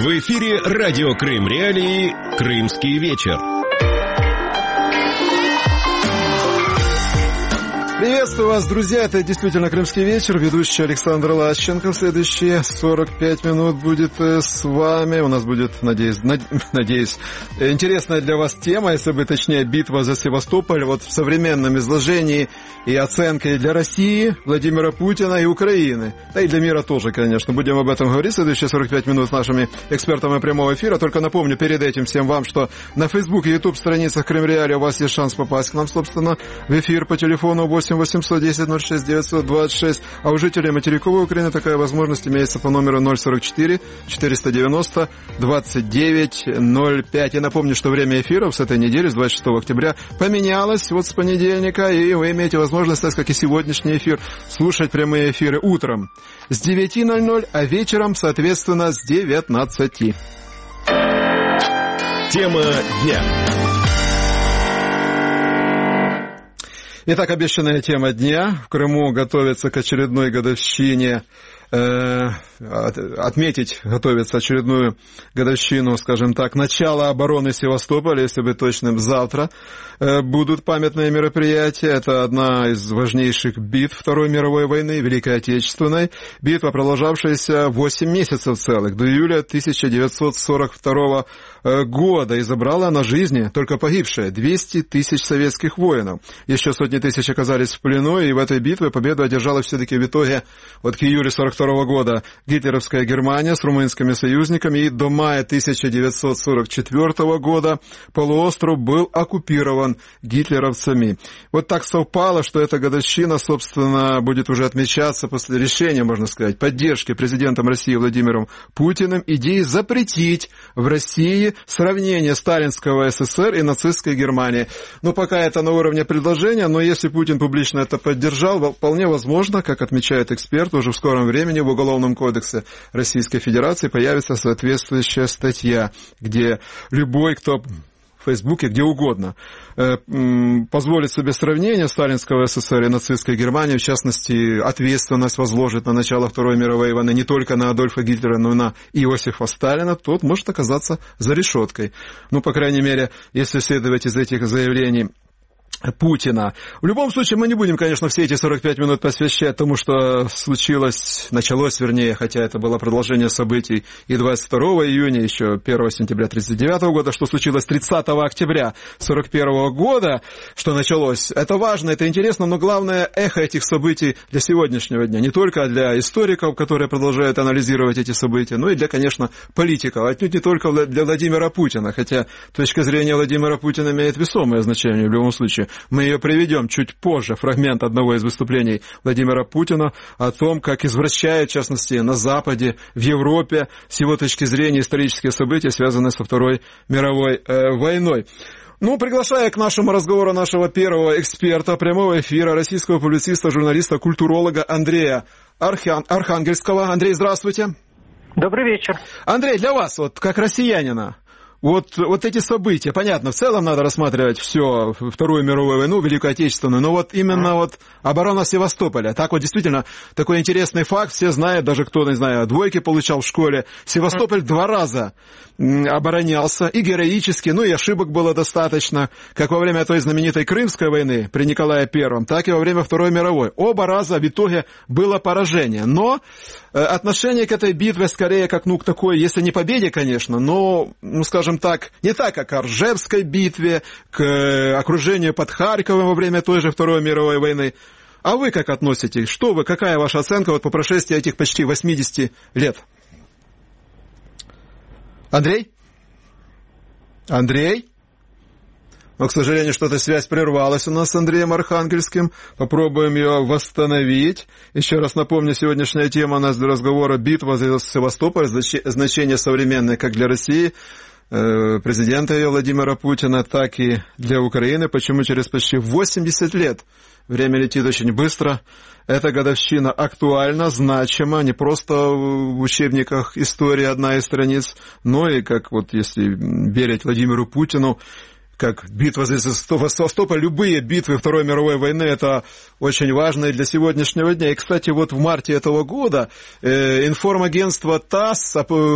В эфире радио Крым Реалии «Крымский вечер». Приветствую вас, друзья, это действительно «Крымский вечер», ведущий Александр Лащенко. Следующие 45 минут будет с вами. У нас будет, надеюсь, интересная для вас тема, если бы точнее, битва за Севастополь. Вот в современном изложении и оценке для России, Владимира Путина и Украины. Да и для мира тоже, конечно. Будем об этом говорить следующие 45 минут с нашими экспертами прямого эфира. Только напомню перед этим всем вам, что на Facebook и YouTube страницах Крым Реалии у вас есть шанс попасть к нам, собственно, в эфир по телефону 810 06 926, а у жителей материковой Украины такая возможность имеется по номеру 044 490 2905. Я напомню, что время эфиров с этой недели, с 26 октября, поменялось вот с понедельника, и вы имеете возможность, так как и сегодняшний эфир, слушать прямые эфиры утром с 9:00, а вечером, соответственно, с 19. Тема дня. Итак, обещанная тема дня. В Крыму готовится к очередной годовщине, готовится очередную годовщину, скажем так, начала обороны Севастополя, если быть точным, завтра будут памятные мероприятия. Это одна из важнейших битв Второй мировой войны, Великой Отечественной. Битва, продолжавшаяся 8 месяцев целых, до июля 1942 года, и забрала на жизни, только погибшие, 200 тысяч советских воинов. Еще сотни тысяч оказались в плену, и в этой битве победу одержала все-таки в итоге вот к июлю 1942 года гитлеровская Германия с румынскими союзниками, и до мая 1944 года полуостров был оккупирован гитлеровцами. Вот так совпало, что эта годовщина, собственно, будет уже отмечаться после решения, можно сказать, поддержки президентом России Владимиром Путиным идеи запретить в России сравнение сталинского СССР и нацистской Германии. Но пока это на уровне предложения, но если Путин публично это поддержал, вполне возможно, как отмечают эксперты, уже в скором времени в Уголовном кодексе Российской Федерации появится соответствующая статья, где любой, кто в Фейсбуке, где угодно, позволит себе сравнение сталинского СССР и нацистской Германии, в частности, ответственность возложит на начало Второй мировой войны не только на Адольфа Гитлера, но и на Иосифа Сталина, тот может оказаться за решеткой. Ну, по крайней мере, если следовать из этих заявлений Путина. В любом случае, мы не будем, конечно, все эти 45 минут посвящать тому, что началось, хотя это было продолжение событий и 22 июня, еще 1 сентября 1939 года, что случилось 30 октября 1941 года, что началось. Это важно, это интересно, но главное эхо этих событий для сегодняшнего дня. Не только для историков, которые продолжают анализировать эти события, но и для, конечно, политиков. Отнюдь не только для Владимира Путина, хотя точка зрения Владимира Путина имеет весомое значение в любом случае. Мы ее приведем чуть позже, фрагмент одного из выступлений Владимира Путина о том, как извращают, в частности, на Западе, в Европе, с его точки зрения, исторические события, связанные со Второй мировой войной. Ну, приглашая к нашему разговору нашего первого эксперта прямого эфира, российского публициста, журналиста, культуролога Андрея Архангельского. Андрей, здравствуйте. Добрый вечер. Андрей, для вас, вот как россиянина, вот эти события, понятно, в целом надо рассматривать все, Вторую мировую войну, Великую Отечественную, но вот именно вот оборона Севастополя, так вот действительно такой интересный факт, все знают, даже кто, не знаю, двойки получал в школе, Севастополь 2 раза оборонялся, и героически, ну и ошибок было достаточно, как во время той знаменитой Крымской войны при Николае I, так и во время Второй мировой. Оба раза в итоге было поражение, но отношение к этой битве скорее как, к такой, если не победе, конечно, но, скажем так, не так, как к Оржевской битве, к окружению под Харьковом во время той же Второй мировой войны. А вы как относитесь? Какая ваша оценка вот по прошествии этих почти 80 лет? Андрей? Но, к сожалению, что-то связь прервалась у нас с Андреем Архангельским. Попробуем ее восстановить. Еще раз напомню, сегодняшняя тема у нас для разговора — битва за Севастополь, значение современное как для России, президента ее Владимира Путина, так и для Украины. Почему через почти 80 лет, время летит очень быстро, эта годовщина актуальна, значима, не просто в учебниках истории одна из страниц, но и, как вот если верить Владимиру Путину, как битва за Севастополь, любые битвы Второй мировой войны, это очень важно и для сегодняшнего дня. И, кстати, вот в марте этого года информагентство ТАСС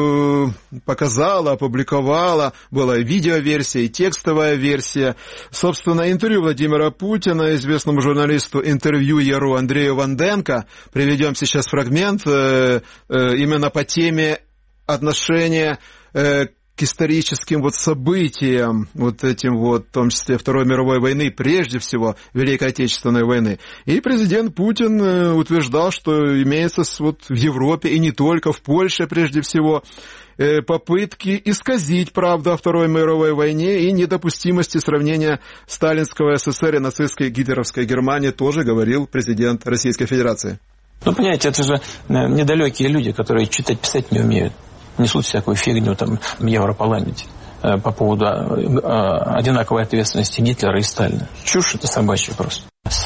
опубликовало, была и видеоверсия, и текстовая версия, собственно, интервью Владимира Путина, известному журналисту, интервьюеру Андрею Ванденко. Приведем сейчас фрагмент именно по теме отношения к историческим вот событиям, вот этим вот, в том числе Второй мировой войны, прежде всего Великой Отечественной войны. И президент Путин утверждал, что имеется вот в Европе и не только, в Польше прежде всего, попытки исказить правду о Второй мировой войне и недопустимости сравнения сталинского СССР и нацистской гитлеровской Германии, тоже говорил президент Российской Федерации. Ну, понимаете, это же недалекие люди, которые читать, писать не умеют. Несут всякую фигню там в Европарламенте по поводу одинаковой ответственности Гитлера и Сталина. Чушь это собачья просто. С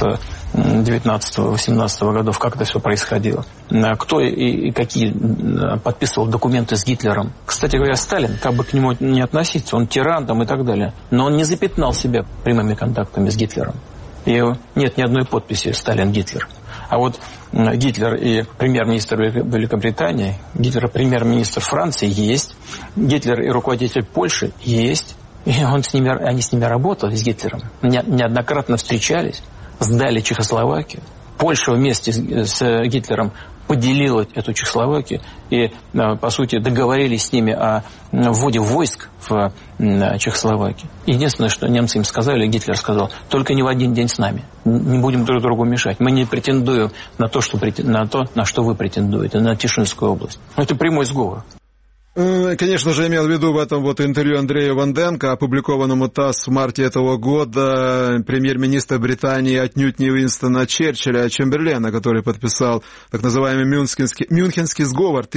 19-18 годов как это все происходило. Кто и какие подписывал документы с Гитлером. Кстати говоря, Сталин, как бы к нему не относиться, он тиран там и так далее. Но он не запятнал себя прямыми контактами с Гитлером. И нет ни одной подписи Сталин-Гитлер. А вот Гитлер и премьер-министр Великобритании, Гитлер и премьер-министр Франции есть, Гитлер и руководитель Польши есть. И они с ними работали, с Гитлером, неоднократно встречались, сдали Чехословакию. Польша вместе с Гитлером поделила эту Чехословакию и, по сути, договорились с ними о вводе войск в Чехословакию. Единственное, что немцы им сказали, Гитлер сказал, только не в один день с нами. Не будем друг другу мешать. Мы не претендуем на то, на что вы претендуете, на Тишинскую область. Это прямой сговор. Конечно же, имел в виду в этом вот интервью Андрея Ванденко, опубликованному ТАСС в марте этого года, премьер-министр Британии отнюдь не Уинстона Черчилля, а Чемберлена, который подписал так называемый Мюнхенский сговор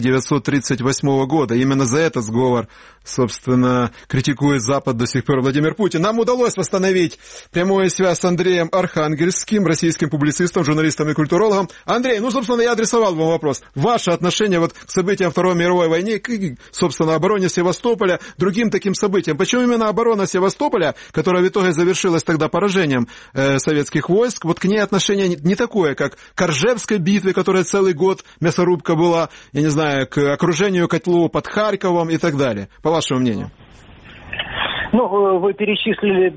1938 года. Именно за этот сговор, собственно, критикует Запад до сих пор Владимир Путин. Нам удалось восстановить прямую связь с Андреем Архангельским, российским публицистом, журналистом и культурологом. Андрей, собственно, я адресовал вам вопрос. Ваше отношение вот к событиям Второй мировой войны, собственно, обороне Севастополя, другим таким событиям. Почему именно оборона Севастополя, которая в итоге завершилась тогда поражением советских войск, вот к ней отношение не такое, как к Оржевской битве, которая целый год мясорубка была, я не знаю, к окружению котлов под Харьковом и так далее, по вашему мнению? Вы перечислили,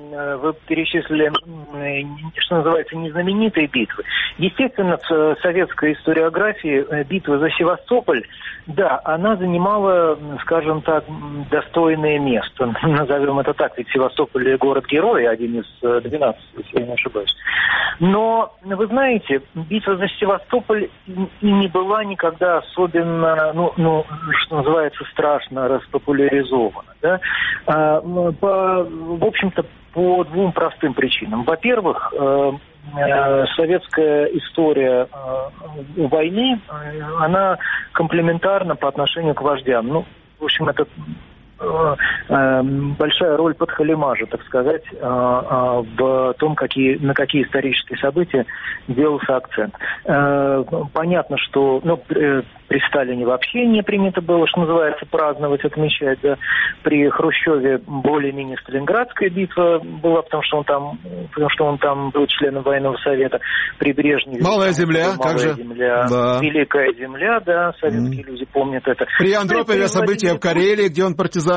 что называется, незнаменитые битвы. Естественно, в советской историографии битва за Севастополь, да, она занимала, скажем так, достойное место. Назовем это так, ведь Севастополь город-герой, один из 12, если я не ошибаюсь. Но, вы знаете, битва за Севастополь и не была никогда особенно, что называется, страшно распопуляризована. Да? В общем-то, по двум простым причинам. Во-первых, советская история войны, она комплементарна по отношению к вождям. В общем, это большая роль подхалимажа, так сказать, в том, на какие исторические события делался акцент. Понятно, что при Сталине вообще не принято было, что называется, праздновать, отмечать. Да. При Хрущеве более-менее Сталинградская битва была, потому что он там был членом военного совета. При Брежневе Малая земля, как же? Земля, да. Великая земля, да, советские люди помнят это. При Андропове события в Карелии, где он партизанил.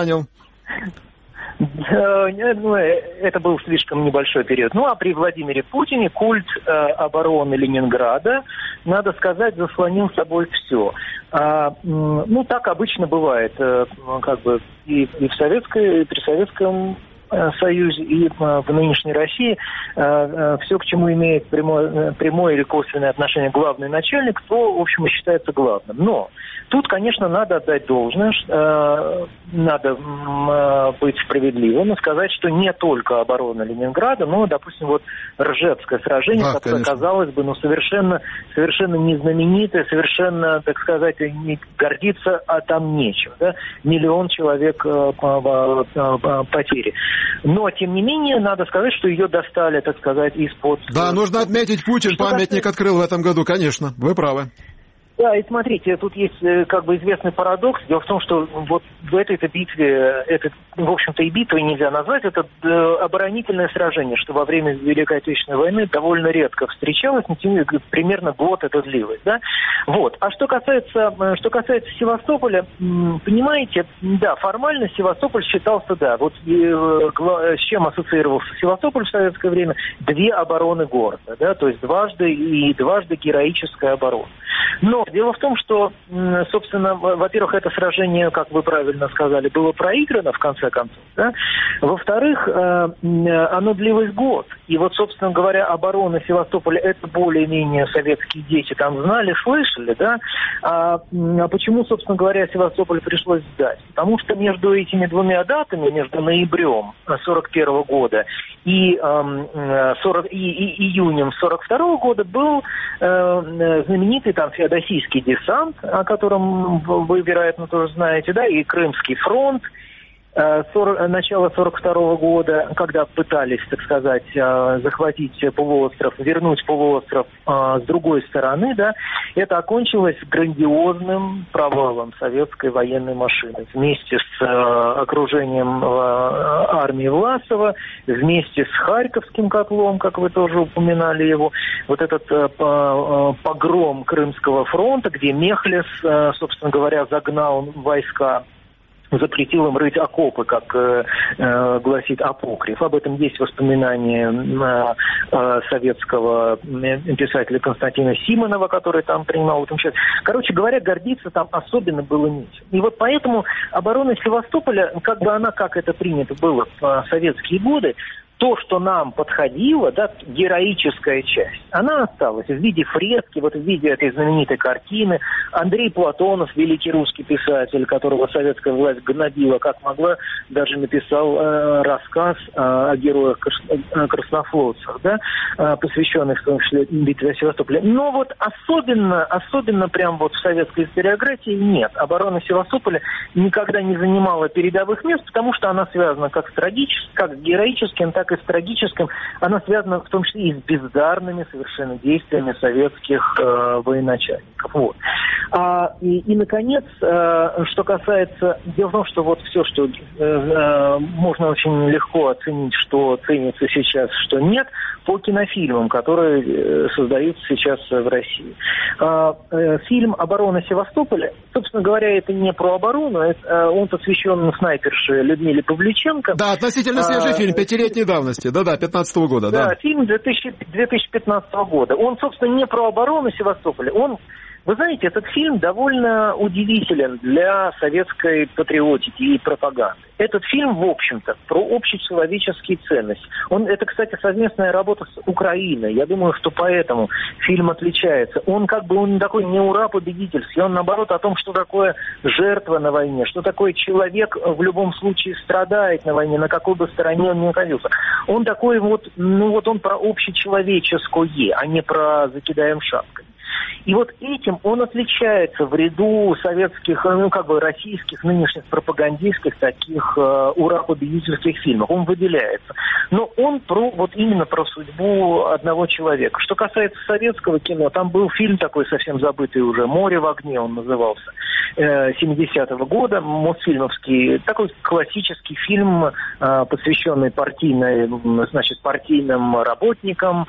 Это был слишком небольшой период. А при Владимире Путине культ обороны Ленинграда, надо сказать, заслонил собой все. Так обычно бывает, и при Советском Союзе, и в нынешней России все, к чему имеет прямое или косвенное отношение главный начальник, то, в общем, и считается главным. Но тут, конечно, надо отдать должное, надо быть справедливым и сказать, что не только оборона Ленинграда, но, допустим, Ржевское сражение, которое, казалось бы, совершенно незнаменитое, совершенно, так сказать, не гордиться, а там нечем. Да? 1 миллион человек потери. Но, тем не менее, надо сказать, что ее достали, так сказать, из-под... Да, нужно отметить, Путин памятник открыл в этом году, конечно, вы правы. Да, и смотрите, тут есть как бы известный парадокс. Дело в том, что вот в этой-то битве, в общем-то, и битвой нельзя назвать, это оборонительное сражение, что во время Великой Отечественной войны довольно редко встречалось, но примерно год это длилось, да. Вот. А что касается Севастополя, понимаете, да, формально Севастополь считался, да, вот с чем ассоциировался Севастополь в советское время? 2 обороны города, да, то есть дважды героическая оборона. Но дело в том, что, собственно, во-первых, это сражение, как вы правильно сказали, было проиграно в конце концов, да? Во-вторых, оно длилось год. И вот, собственно говоря, оборона Севастополя, это более-менее советские дети там знали, слышали, да? А почему, собственно говоря, Севастополь пришлось сдать? Потому что между этими 2 датами, между ноябрем 1941 года и июнем 1942 года был знаменитый там феодосийский десант, о котором вы, вероятно, тоже знаете, да, и Крымский фронт, начала 1942 года, когда пытались, так сказать, захватить полуостров, вернуть полуостров с другой стороны, да, это окончилось грандиозным провалом советской военной машины. Вместе с окружением армии Власова, вместе с Харьковским котлом, как вы тоже упоминали его, вот этот погром Крымского фронта, где Мехлес, собственно говоря, загнал войска, запретил им рыть окопы, как гласит апокриф. Об этом есть воспоминания советского писателя Константина Симонова, который там принимал в этом участие. Короче говоря, гордиться там особенно было нечем. И вот поэтому оборона Севастополя, как это принято было в советские годы, то, что нам подходило, да, героическая часть, она осталась в виде фрески, вот в виде этой знаменитой картины. Андрей Платонов, великий русский писатель, которого советская власть гнобила как могла, даже написал рассказ о героях краснофлотцев, да, посвященных в том числе битве о Севастополе. Но вот особенно прям вот в советской историографии нет. Оборона Севастополя никогда не занимала передовых мест, потому что она связана как с героическим, так и с трагическим, она связана в том числе и с бездарными совершенно действиями советских военачальников. Вот. И, наконец, что касается... Дело в том, что вот все, что можно очень легко оценить, что ценится сейчас, что нет, по кинофильмам, которые создаются сейчас в России. Фильм «Оборона Севастополя», собственно говоря, это не про оборону, он посвящен снайперше Людмиле Павлюченко. Да, относительно свежий фильм, 5-летней давности, да, 15-го года. Да, фильм 2015 года. Он, собственно, не про оборону Севастополя, вы знаете, этот фильм довольно удивителен для советской патриотики и пропаганды. Этот фильм, в общем-то, про общечеловеческие ценности. Это, кстати, совместная работа с Украиной. Я думаю, что поэтому фильм отличается. Он такой не ура-победительский, он, наоборот, о том, что такое жертва на войне, что такое человек в любом случае страдает на войне, на какой бы стороне он ни находился. Он такой он про общечеловеческое, а не про закидаем шапками. И вот этим он отличается в ряду советских, российских, нынешних пропагандистских таких ура-победительских фильмов. Он выделяется. Но он именно про судьбу одного человека. Что касается советского кино, там был фильм такой совсем забытый уже, «Море в огне» он назывался, 70-го года, мосфильмовский, такой классический фильм, посвященный партийным работникам,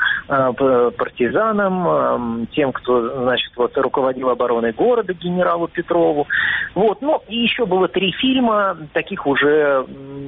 партизанам, тем, кто, руководил обороной города, генералу Петрову. Вот. И еще было 3 фильма, таких уже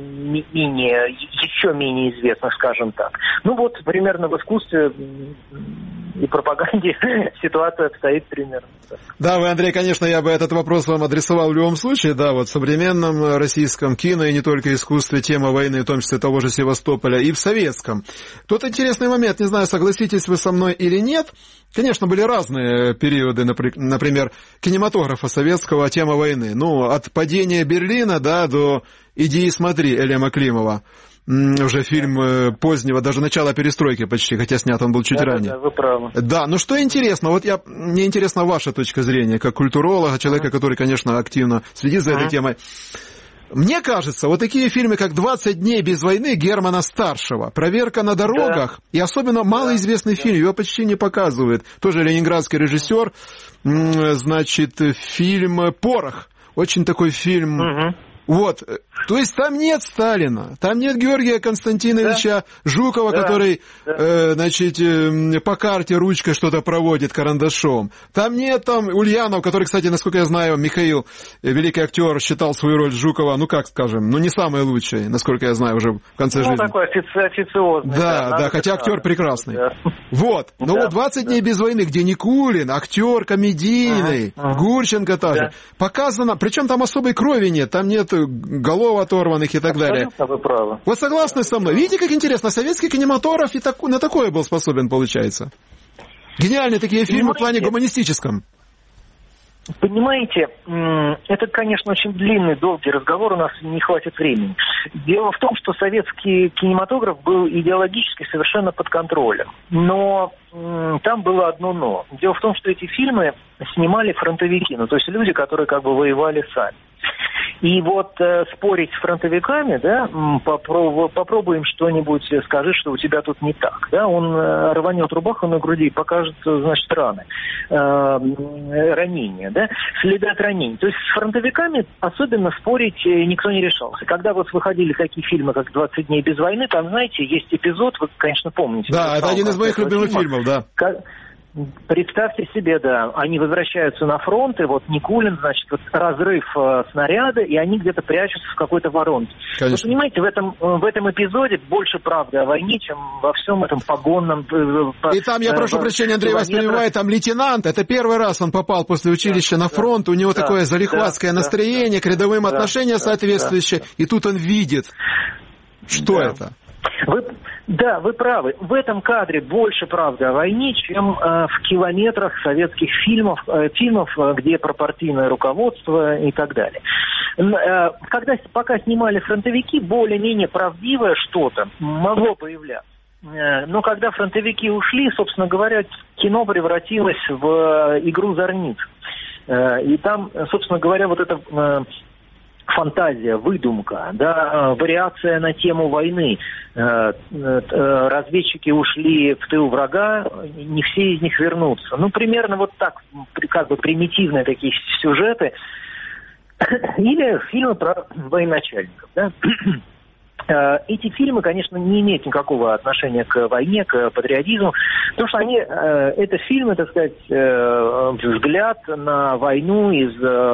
еще менее известных, скажем так. Примерно в искусстве и пропаганде ситуация обстоит примерно так. Да, вы, Андрей, конечно, я бы этот вопрос вам адресовал в любом случае. Да, вот в современном российском кино и не только искусстве тема войны, в том числе того же Севастополя, и в советском. Тут интересный момент, не знаю, согласитесь вы со мной или нет. Конечно, были разные периоды, например, кинематографа советского, тема войны. От падения Берлина, до «Иди и смотри» Элема Климова. Уже фильм позднего, даже начала перестройки почти, хотя снят он был чуть ранее. Да, вы правы. Да, что интересно, мне интересна ваша точка зрения, как культуролога, человека, который, конечно, активно следит за этой темой. Мне кажется, вот такие фильмы, как «20 дней без войны» Германа Старшего, «Проверка на дорогах», и особенно малоизвестный фильм, его почти не показывают, тоже ленинградский режиссер, значит, фильм «Порох». Очень такой фильм... Вот, то есть там нет Сталина, там нет Георгия Константиновича Жукова, который, значит, по карте ручкой что-то проводит карандашом. Там нет там Ульянов, который, кстати, насколько я знаю, Михаил, великий актер, считал свою роль Жукова, ну как скажем, ну не самой лучшей, насколько я знаю, уже в конце жизни. Ну такой официозный. Да, хотя актер прекрасный. Да. Вот, но вот 20 дней без войны, где Никулин, актер комедийный, Гурченко тоже, показано, причем там особой крови нет, там нет голов оторванных и так далее. Вы правы. Вот согласны со мной? Видите, как интересно, советский кинематограф и на такое был способен, получается. Гениальные такие фильмы в плане гуманистическом. Понимаете, это, конечно, очень длинный, долгий разговор, у нас не хватит времени. Дело в том, что советский кинематограф был идеологически совершенно под контролем. Но там было одно «но». Дело в том, что эти фильмы снимали фронтовики, ну, то есть люди, которые как бы воевали сами. И вот спорить с фронтовиками, да, попробуем что-нибудь, скажи, что у тебя тут не так, да, он рванет рубаху на груди и покажет, значит, раны, ранения, да, следы от ранений. То есть с фронтовиками особенно спорить никто не решался. Когда вот выходили такие фильмы, как «20 дней без войны», там, знаете, есть эпизод, вы, конечно, помните. Да, это один из моих любимых фильмов, да. Представьте себе, да, они возвращаются на фронт, и вот Никулин, значит, вот разрыв снаряда, и они где-то прячутся в какой-то воронке. Конечно. Вы понимаете, в этом эпизоде больше правды о войне, чем во всем этом погонном... И там, я прошу прощения, Андрей вас перебивает, там лейтенант, это первый раз он попал после училища на фронт, у него такое залихватское настроение, к рядовым отношения соответствующие, и тут он видит, что это. Вы правы. В этом кадре больше правды о войне, чем в километрах советских фильмов, где пропартийное руководство и так далее. Пока снимали фронтовики, более-менее правдивое что-то могло появляться. Но когда фронтовики ушли, собственно говоря, кино превратилось в игру зорниц. И там, собственно говоря, вот это... фантазия, выдумка, да, вариация на тему войны. Разведчики ушли в тыл врага, не все из них вернутся. Ну, примерно вот так, как бы примитивные такие сюжеты. Или фильмы про военачальников, да. Эти фильмы, конечно, не имеют никакого отношения к войне, к патриотизму, потому что это фильмы, так сказать, взгляд на войну из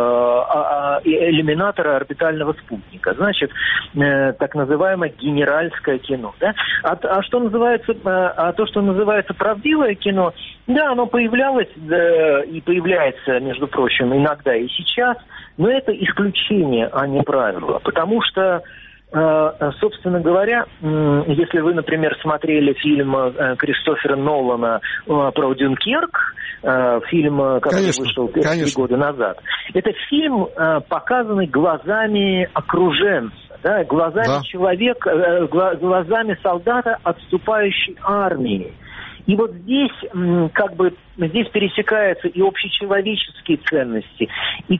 иллюминатора орбитального спутника. Значит, так называемое генеральское кино. Да? То, что называется правдивое кино, да, оно появлялось и появляется, между прочим, иногда и сейчас, но это исключение, а не правило, потому что собственно говоря, если вы, например, смотрели фильм Кристофера Нолана про Дюнкерк, фильм, который вышел 3 года назад, это фильм, показанный глазами окруженца, да, глазами человека, глазами солдата отступающей армии. И вот здесь здесь пересекаются и общечеловеческие ценности, и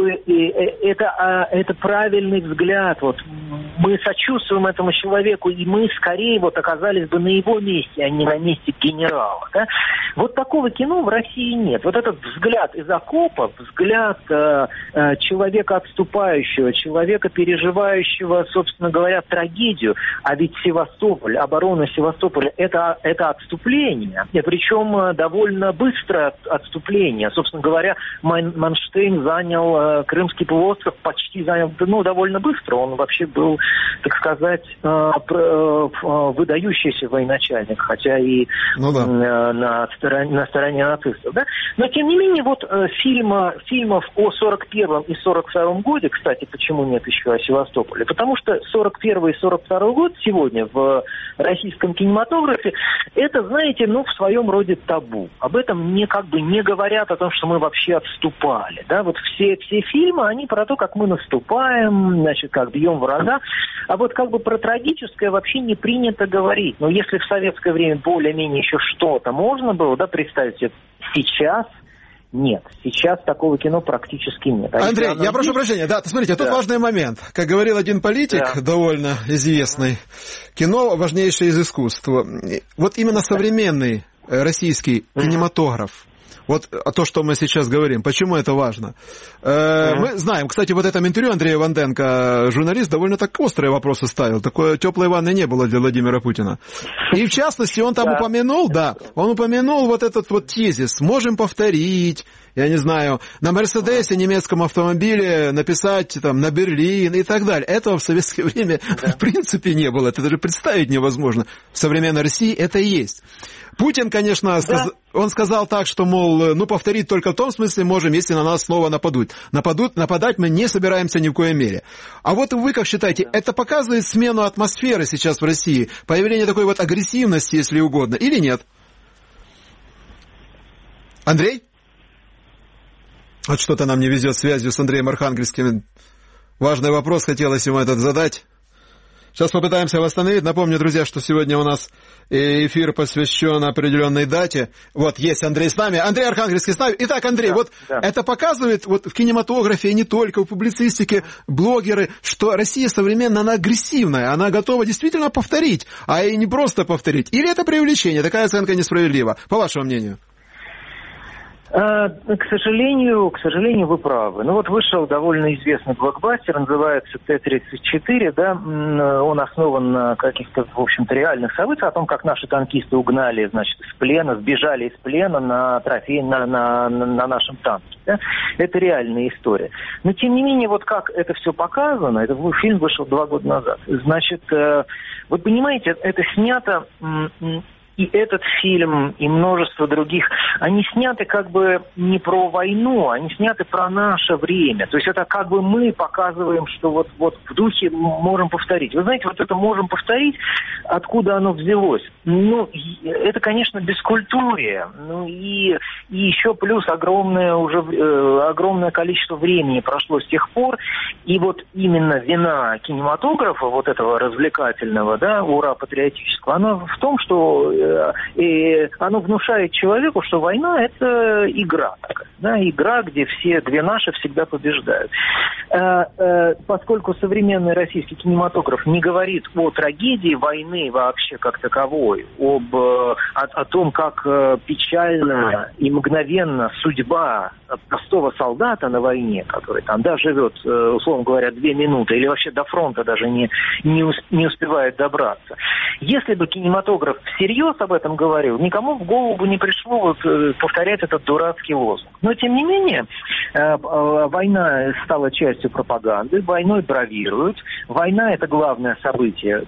это правильный взгляд. Вот мы сочувствуем этому человеку, и мы скорее вот оказались бы на его месте, а не на месте генерала. Да? Вот такого кино в России нет. Вот этот взгляд из окопа, взгляд человека отступающего, человека, переживающего, собственно говоря, трагедию. А ведь Севастополь, оборона Севастополя, это отступление. И причем довольно быстрое отступление. Собственно говоря, Манштейн занял Крымский полуостров, почти занял, довольно быстро. Он вообще был, так сказать, выдающийся военачальник, хотя и на стороне нацистов. Да? Но, тем не менее, вот фильмов о 41-м и 42-м годе, кстати, почему нет еще о Севастополе? Потому что 41-й и 42-й год сегодня в российском кинематографе, это, знаете, в своем роде табу. Об этом не говорят о том, что мы вообще отступали. Да? Вот все фильмы, они про то, как мы наступаем, значит, как бьем врага. А вот про трагическое вообще не принято говорить. Но если в советское время более-менее еще что-то можно было, да, представить себе, сейчас нет. Сейчас такого кино практически нет. Андрей, я прошу прощения. Да, смотрите, тут важный момент. Как говорил один политик, довольно известный, кино важнейшее из искусств. Вот именно современный российский кинематограф, вот то, что мы сейчас говорим, почему это важно? Мы знаем, кстати, в этом интервью Андрея Ванденко, журналист, довольно так острые вопросы ставил. Такой теплой ванны не было для Владимира Путина. И в частности, он там упомянул, он упомянул вот этот вот тезис. Можем повторить, я не знаю, на Мерседесе, немецком автомобиле написать там на Берлин и так далее. Этого в советское время в принципе не было. Это даже представить невозможно. В современной России это и есть. Путин, конечно, он сказал так, что, мол, повторить только в том смысле можем, если на нас снова нападут. Нападать мы не собираемся ни в коей мере. А вот вы как считаете, это показывает смену атмосферы сейчас в России? Появление такой вот агрессивности, если угодно, или нет? Андрей? Вот что-то нам не везет связью с Андреем Архангельским. Важный вопрос хотелось ему этот задать. Сейчас попытаемся восстановить. Напомню, друзья, что сегодня у нас эфир посвящен определенной дате. Вот, есть Андрей с нами. Андрей Архангельский с нами. Итак, Андрей, это показывает вот в кинематографе, и не только, в публицистике, блогеры, что Россия современная, она агрессивная, она готова действительно повторить, а и не просто повторить. Или это преувеличение? Такая оценка несправедлива, по вашему мнению? К сожалению, вы правы. Вышел довольно известный блокбастер, называется Т-34, да, он основан на каких-то, в общем-то, реальных событиях, о том, как наши танкисты угнали, из плена, сбежали из плена на трофей, на нашем танке. Да? Это реальная история. Но, тем не менее, как это все показано, этот фильм вышел 2 года назад. Вы понимаете, это снято... И этот фильм, и множество других, они сняты как бы не про войну, они сняты про наше время. То есть это как бы мы показываем, что вот в духе можем повторить. Вы знаете, это можем повторить, откуда оно взялось. Это, конечно, бескультурие. И еще плюс огромное количество времени прошло с тех пор. И именно вина кинематографа, этого развлекательного, да, ура-патриотического, она в том, что и оно внушает человеку, что война – это игра такая, да, игра, где две наши всегда побеждают. Поскольку современный российский кинематограф не говорит о трагедии войны вообще как таковой, о том, как печально и мгновенно судьба простого солдата на войне, который там, живет, условно говоря, 2 минуты, или вообще до фронта даже не успевает добраться. Если бы кинематограф всерьез об этом говорил, никому в голову бы не пришло повторять этот дурацкий лозунг. Но, тем не менее, война стала частью пропаганды, войной бравируют. Война – это главное событие,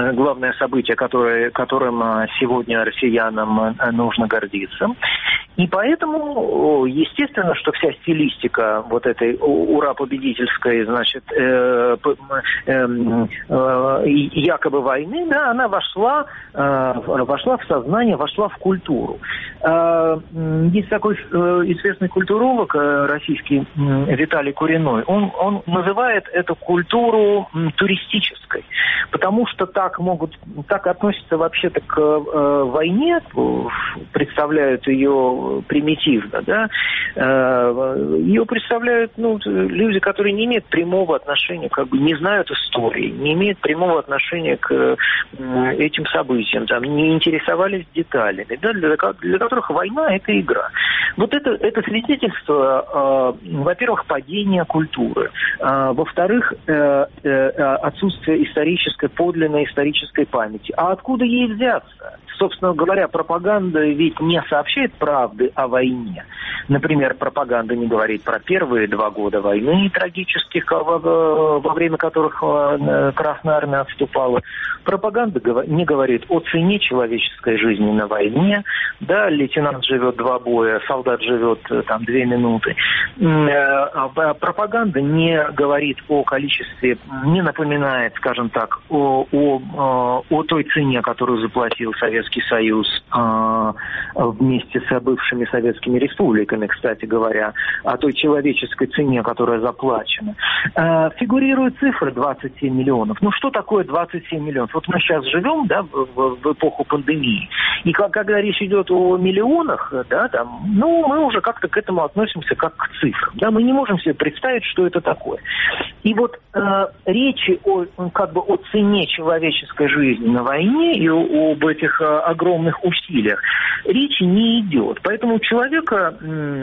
которым сегодня россиянам нужно гордиться. И поэтому, естественно, что вся стилистика этой ура-победительской, якобы войны, да, она вошла в сознание, вошла в культуру. Есть такой известный культуролог российский Виталий Куриной. Он называет эту культуру туристической, потому что так относятся вообще-то к войне, представляют ее примитивно, да. Ее представляют люди, которые не имеют прямого отношения, не знают истории, не имеют прямого отношения к этим событиям, не интересовались деталями, да, для которых война – это игра. Это свидетельство, во-первых, падения культуры, во-вторых, отсутствие подлинной исторической памяти. А откуда ей взяться? Собственно говоря, пропаганда ведь не сообщает правды о войне. Например, пропаганда не говорит про первые 2 года войны трагических, во время которых Красная Армия отступала. Пропаганда не говорит о цене человеческой жизни на войне. Да, лейтенант живет 2 боя, солдат живет 2 минуты. Пропаганда не говорит о количестве, не напоминает, скажем так, о той цене, которую заплатил Советский Союз вместе с бывшими советскими республиками, кстати говоря, о той человеческой цене, которая заплачена. Фигурируют цифры 27 миллионов. Что такое 27 миллионов? Мы сейчас живем, да, в эпоху пандемии. И когда речь идет о миллионах, да, ну, мы уже как-то к этому относимся как к цифрам. Да? Мы не можем себе представить, что это такое. И вот речи о цене человеческой жизни на войне и об этих огромных усилиях речи не идет. Поэтому у человека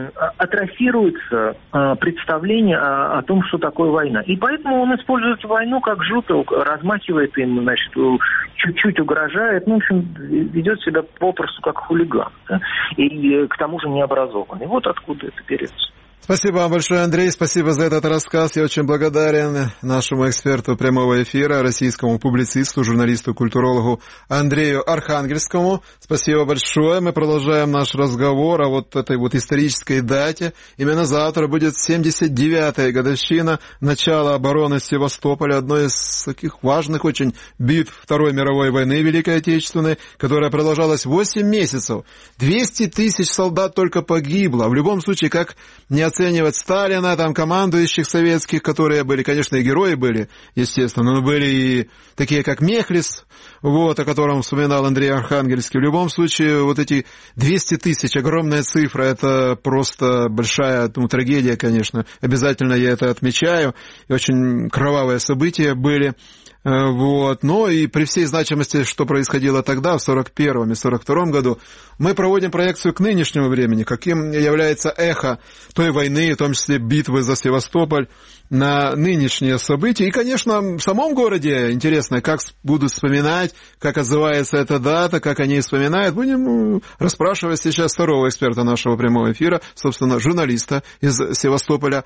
атрофируется представление о том, что такое война. И поэтому он использует войну как жуто, размахивает им, значит, чуть-чуть угрожает, ну, в общем, ведет себя попросту как хулиган, да? И к тому же необразованный. Вот откуда это берется. Спасибо вам большое, Андрей, спасибо за этот рассказ. Я очень благодарен нашему эксперту прямого эфира, российскому публицисту, журналисту, культурологу Андрею Архангельскому. Спасибо большое. Мы продолжаем наш разговор о вот этой вот исторической дате. Именно завтра будет 79-я годовщина начала обороны Севастополя, одной из таких важных очень битв Второй мировой войны Великой Отечественной, которая продолжалась 8 месяцев. 200 тысяч солдат только погибло. В любом случае, как не оценивать Сталина, там, командующих советских, которые были, конечно, и герои были, естественно, но были и такие, как Мехлис, вот, о котором вспоминал Андрей Архангельский. В любом случае, вот эти 200 тысяч, огромная цифра, это просто большая, трагедия, конечно. Обязательно я это отмечаю. И очень кровавые события были. Вот. Но и при всей значимости, что происходило тогда, в 41-м и 42-м году, мы проводим проекцию к нынешнему времени, каким является эхо той войны, в том числе битвы за Севастополь, на нынешние события. И, конечно, в самом городе интересно, как будут вспоминать, как отзывается эта дата, как они вспоминают. Будем расспрашивать сейчас второго эксперта нашего прямого эфира, собственно, журналиста из Севастополя,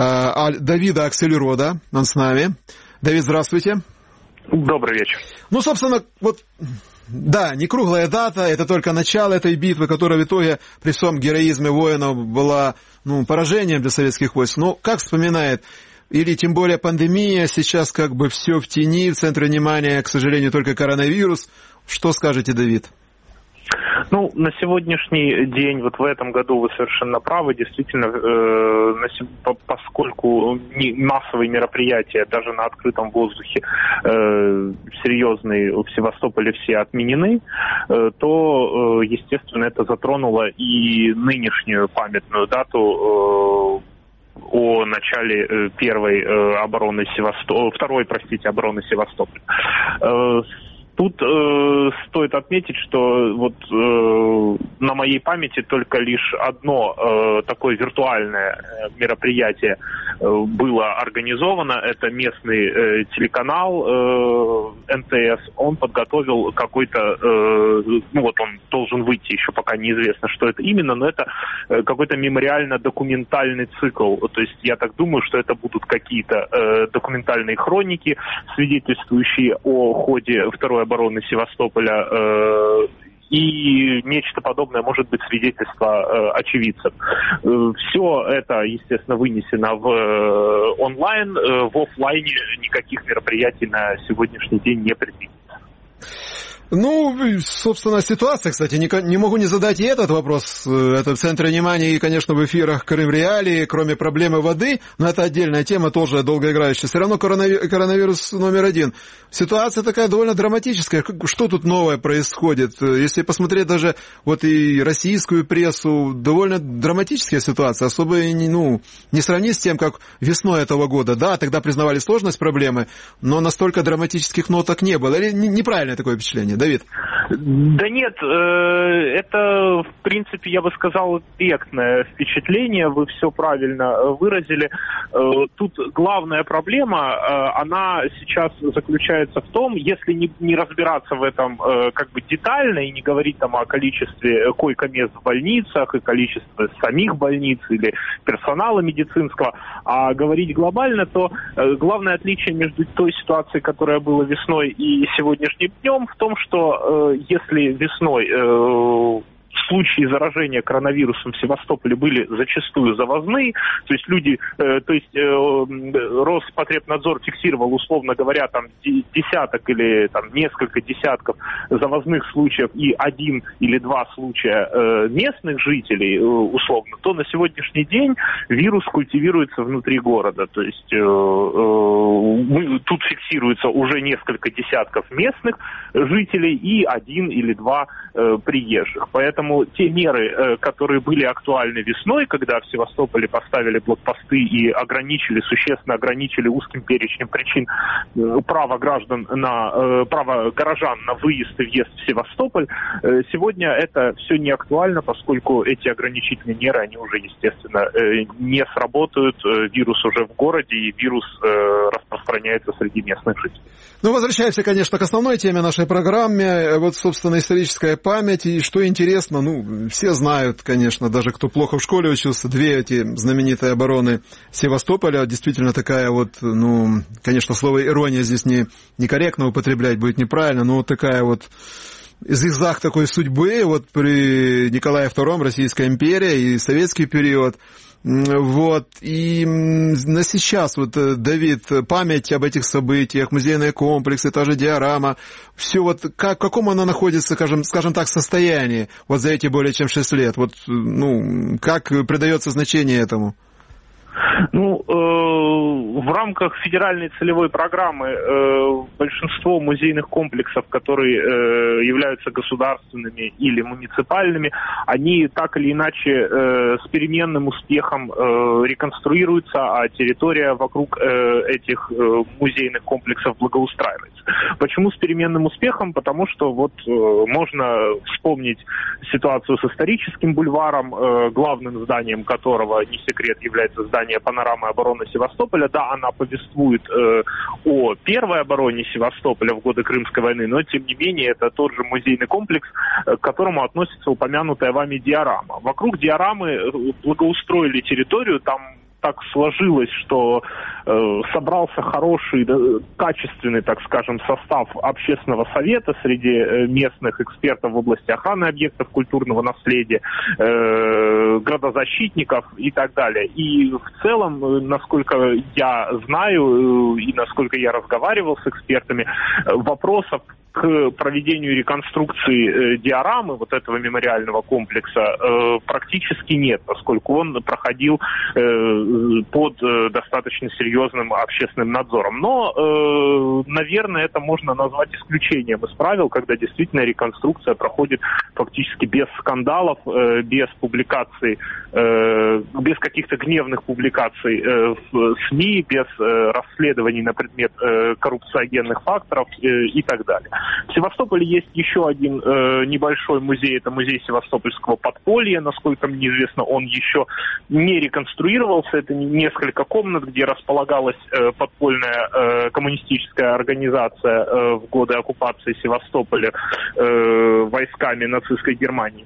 Давида Аксельрода. Он с нами. Давид, здравствуйте. Добрый вечер. Ну, собственно, вот, да, не круглая дата, это только начало этой битвы, которая в итоге при всем героизме воинов была, поражением для советских войск. Но как вспоминает, или тем более пандемия, сейчас как бы все в тени, в центре внимания, к сожалению, только коронавирус. Что скажете, Давид? Ну, на сегодняшний день, вот в этом году вы совершенно правы, действительно, поскольку массовые мероприятия даже на открытом воздухе серьезные в Севастополе все отменены, то, естественно, это затронуло и нынешнюю памятную дату о начале обороны Севастополя. Тут стоит отметить, что вот на моей памяти только лишь одно такое виртуальное мероприятие было организовано. Это местный телеканал НТС. Он подготовил какой-то, он должен выйти, еще пока неизвестно, что это именно, но это какой-то мемориально-документальный цикл. То есть я так думаю, что это будут какие-то документальные хроники, свидетельствующие о ходе Второй обороны Севастополя, и нечто подобное может быть свидетельство очевидцев. Все это, естественно, вынесено в онлайн, в офлайне никаких мероприятий на сегодняшний день не предвидится. Ну, собственно, ситуация, кстати, не могу не задать и этот вопрос. Это в центре внимания и, конечно, в эфирах Крым Реалии, кроме проблемы воды, но это отдельная тема, тоже долгоиграющая. Все равно коронавирус номер один. Ситуация такая довольно драматическая. Что тут новое происходит? Если посмотреть даже вот и российскую прессу, довольно драматическая ситуация. Особо не сравнить с тем, как весной этого года. Да, тогда признавали сложность проблемы, но настолько драматических ноток не было. Или неправильное такое впечатление? Давид? Да нет, это, в принципе, я бы сказал, эффектное впечатление, вы все правильно выразили. Тут главная проблема, она сейчас заключается в том, если не разбираться в этом как бы детально и не говорить там о количестве койко-мест в больницах и количестве самих больниц или персонала медицинского, а говорить глобально, то главное отличие между той ситуацией, которая была весной и сегодняшним днем, в том, что если весной случаи заражения коронавирусом в Севастополе были зачастую завозные, то есть Роспотребнадзор фиксировал, условно говоря, там десяток или там несколько десятков завозных случаев и 1 или 2 случая местных жителей, условно, то на сегодняшний день вирус культивируется внутри города, то есть тут фиксируется уже несколько десятков местных жителей и 1 или 2 приезжих, поэтому поэтому те меры, которые были актуальны весной, когда в Севастополе поставили блокпосты и существенно ограничили узким перечнем причин право горожан на выезд и въезд в Севастополь, сегодня это все не актуально, поскольку эти ограничительные меры, они уже, естественно, не сработают, вирус уже в городе, и вирус распространяется среди местных жителей. Ну, возвращаемся, конечно, к основной теме нашей программы. Вот, собственно, историческая память. И что интересно, все знают, конечно, даже кто плохо в школе учился, две эти знаменитые обороны Севастополя. Действительно такая вот, конечно, слово ирония здесь некорректно употреблять будет неправильно, но вот такая вот зигзаг такой судьбы вот при Николае II, Российская империя и советский период. Вот, и на сейчас, вот, Давид, память об этих событиях, музейные комплексы, та же диорама, все вот, в каком она находится, скажем так, состоянии вот за эти более чем 6 лет? Вот, как придается значение этому? В рамках федеральной целевой программы большинство музейных комплексов, которые являются государственными или муниципальными, они так или иначе с переменным успехом реконструируются, а территория вокруг этих музейных комплексов благоустраивается. Почему с переменным успехом? Потому что можно вспомнить ситуацию с историческим бульваром, главным зданием которого, не секрет, является здание панорамы обороны Севастополя. Да, она повествует о первой обороне Севастополя в годы Крымской войны, но, тем не менее, это тот же музейный комплекс, к которому относится упомянутая вами диорама. Вокруг диорамы благоустроили территорию, там так сложилось, что собрался хороший, качественный, так скажем, состав общественного совета среди местных экспертов в области охраны объектов культурного наследия, градозащитников и так далее. И в целом, насколько я знаю и насколько я разговаривал с экспертами, вопросов к проведению реконструкции диорамы, вот этого мемориального комплекса, практически нет, поскольку он проходил под достаточно серьезным общественным надзором. Но, наверное, это можно назвать исключением из правил, когда действительно реконструкция проходит фактически без скандалов, без публикаций, без каких-то гневных публикаций в СМИ, без расследований на предмет коррупциогенных факторов и так далее. В Севастополе есть еще один небольшой музей, это музей Севастопольского подполья, насколько мне известно, он еще не реконструировался, это несколько комнат, где располагалась подпольная коммунистическая организация в годы оккупации Севастополя войсками нацистской Германии.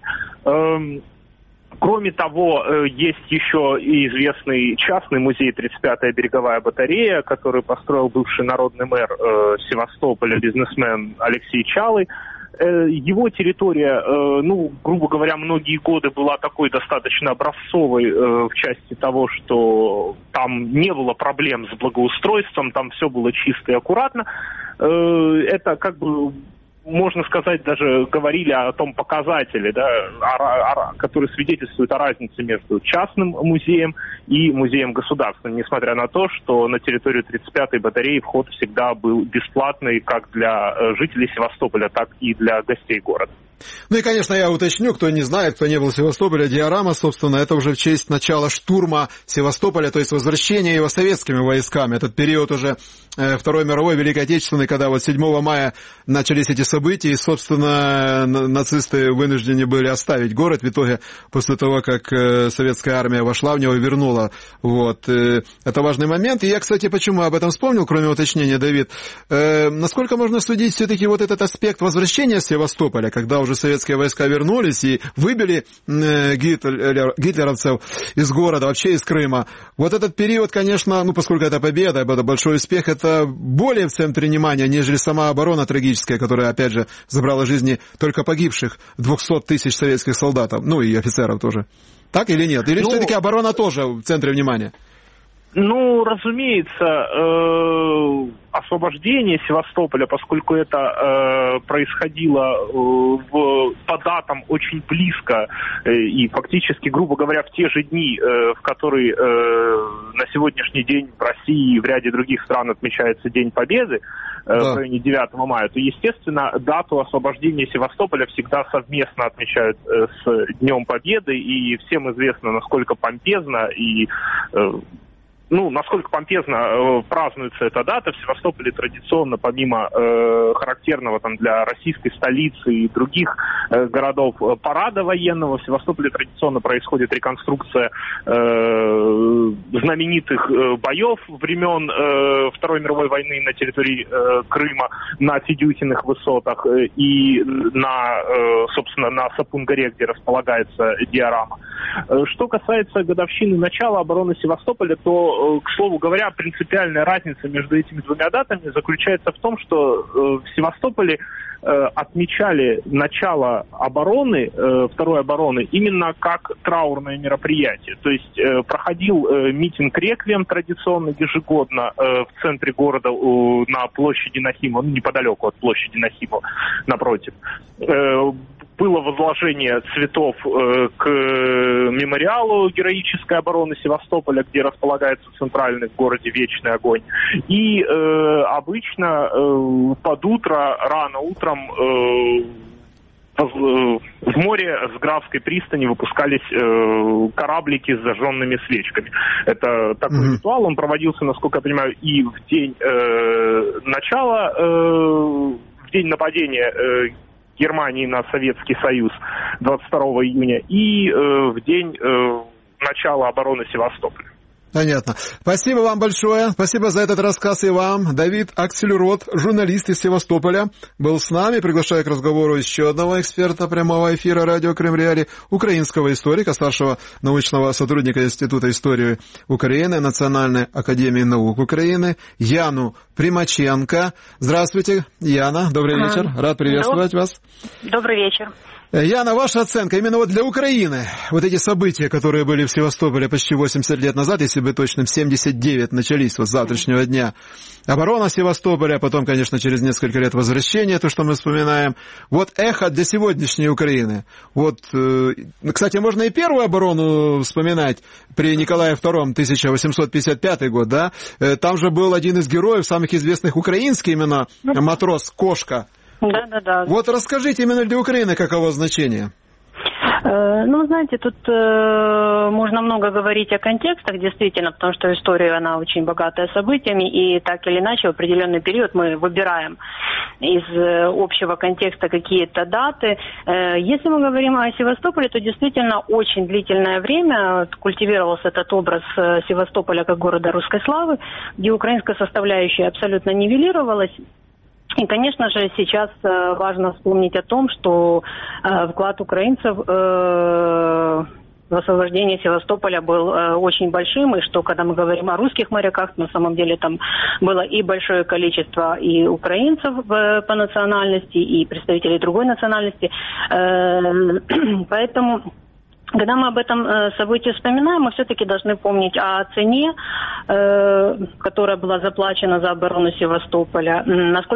Кроме того, есть еще и известный частный музей 35-я береговая батарея, который построил бывший народный мэр Севастополя, бизнесмен Алексей Чалый. Его территория, грубо говоря, многие годы была такой достаточно образцовой в части того, что там не было проблем с благоустройством, там все было чисто и аккуратно. Это можно сказать, даже говорили о том показателе, который свидетельствует о разнице между частным музеем и музеем государственным, несмотря на то, что на территорию 35-й батареи вход всегда был бесплатный как для жителей Севастополя, так и для гостей города. И, конечно, я уточню, кто не знает, кто не был в Севастополе, диорама, собственно, это уже в честь начала штурма Севастополя, то есть возвращения его советскими войсками. Этот период уже Второй мировой, Великой Отечественной, когда 7 мая начались эти события, и, собственно, нацисты вынуждены были оставить город в итоге после того, как советская армия вошла в него и вернула. Это важный момент. И я, кстати, почему об этом вспомнил, кроме уточнения, Давид, насколько можно судить все-таки этот аспект возвращения Севастополя, когда уже советские войска вернулись и выбили гитлеровцев из города, вообще из Крыма. Вот этот период, конечно, поскольку это победа, это большой успех, это более в центре внимания, нежели сама оборона трагическая, которая, опять же, забрала жизни только погибших 200 тысяч советских солдатов, и офицеров тоже. Так или нет? Или все-таки оборона тоже в центре внимания? Ну, разумеется, освобождение Севастополя, поскольку это происходило по датам очень близко и фактически, грубо говоря, в те же дни, в которые на сегодняшний день в России и в ряде других стран отмечается День Победы, в районе 9 мая, то, естественно, дату освобождения Севастополя всегда совместно отмечают с Днем Победы, и всем известно, насколько помпезно и насколько помпезно празднуется эта дата. В Севастополе традиционно, помимо характерного там для российской столицы и других городов парада военного, в Севастополе традиционно происходит реконструкция знаменитых боев времен Второй мировой войны на территории Крыма, на Федютиных высотах и собственно, на Сапун-горе, где располагается диорама. Что касается годовщины начала обороны Севастополя, то, к слову говоря, принципиальная разница между этими двумя датами заключается в том, что в Севастополе отмечали начало обороны, второй обороны, именно как траурное мероприятие. То есть проходил митинг-реквием традиционно ежегодно в центре города на площади Нахима, неподалеку от площади Нахима, напротив. Было возложение цветов к мемориалу героической обороны Севастополя, где располагается центральный в городе Вечный огонь. И обычно под утро, рано утром в море с Графской пристани выпускались кораблики с зажженными свечками. Это такой ритуал, он проводился, насколько я понимаю, и в день начала, в день нападения Германии на Советский Союз 22 июня и в день начала обороны Севастополя. Понятно. Спасибо вам большое. Спасибо за этот рассказ и вам. Давид Аксельрод, журналист из Севастополя, был с нами. Приглашаю к разговору еще одного эксперта прямого эфира радио Крым Реалии, украинского историка, старшего научного сотрудника Института истории Украины, Национальной академии наук Украины, Яну Примаченко. Здравствуйте, Яна. Добрый вечер. Рад приветствовать вас. Добрый вечер. Яна, ваша оценка именно вот для Украины, вот эти события, которые были в Севастополе почти 80 лет назад, если быть точным, 79 начались вот с завтрашнего дня, оборона Севастополя, потом, конечно, через несколько лет возвращение, то, что мы вспоминаем. Вот эхо для сегодняшней Украины. Вот, кстати, можно и первую оборону вспоминать при Николае II, 1855 год, да? Там же был один из героев, самых известных украинских именно, матрос Кошка. Да. Вот расскажите именно для Украины, каково значение? Ну, знаете, тут можно много говорить о контекстах, действительно, потому что история, она очень богатая событиями, и так или иначе в определенный период мы выбираем из общего контекста какие-то даты. Если мы говорим о Севастополе, то действительно очень длительное время культивировался этот образ Севастополя как города русской славы, где украинская составляющая абсолютно нивелировалась. И, конечно же, сейчас важно вспомнить о том, что вклад украинцев в освобождение Севастополя был очень большим, и что, когда мы говорим о русских моряках, на самом деле там было и большое количество и украинцев по национальности, и представителей другой национальности. Поэтому, когда мы об этом событии вспоминаем, мы все-таки должны помнить о цене, которая была заплачена за оборону Севастополя,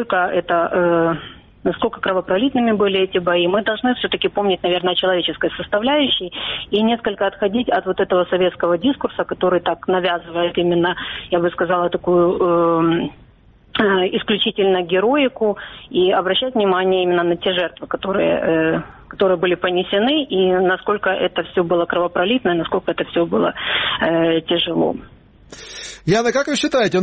насколько кровопролитными были эти бои. Мы должны все-таки помнить, наверное, о человеческой составляющей и несколько отходить от вот этого советского дискурса, который так навязывает именно, я бы сказала, такую исключительно героику, и обращать внимание именно на те жертвы, которые были понесены, и насколько это все было кровопролитно, и насколько это все было тяжело. Яна, как вы считаете,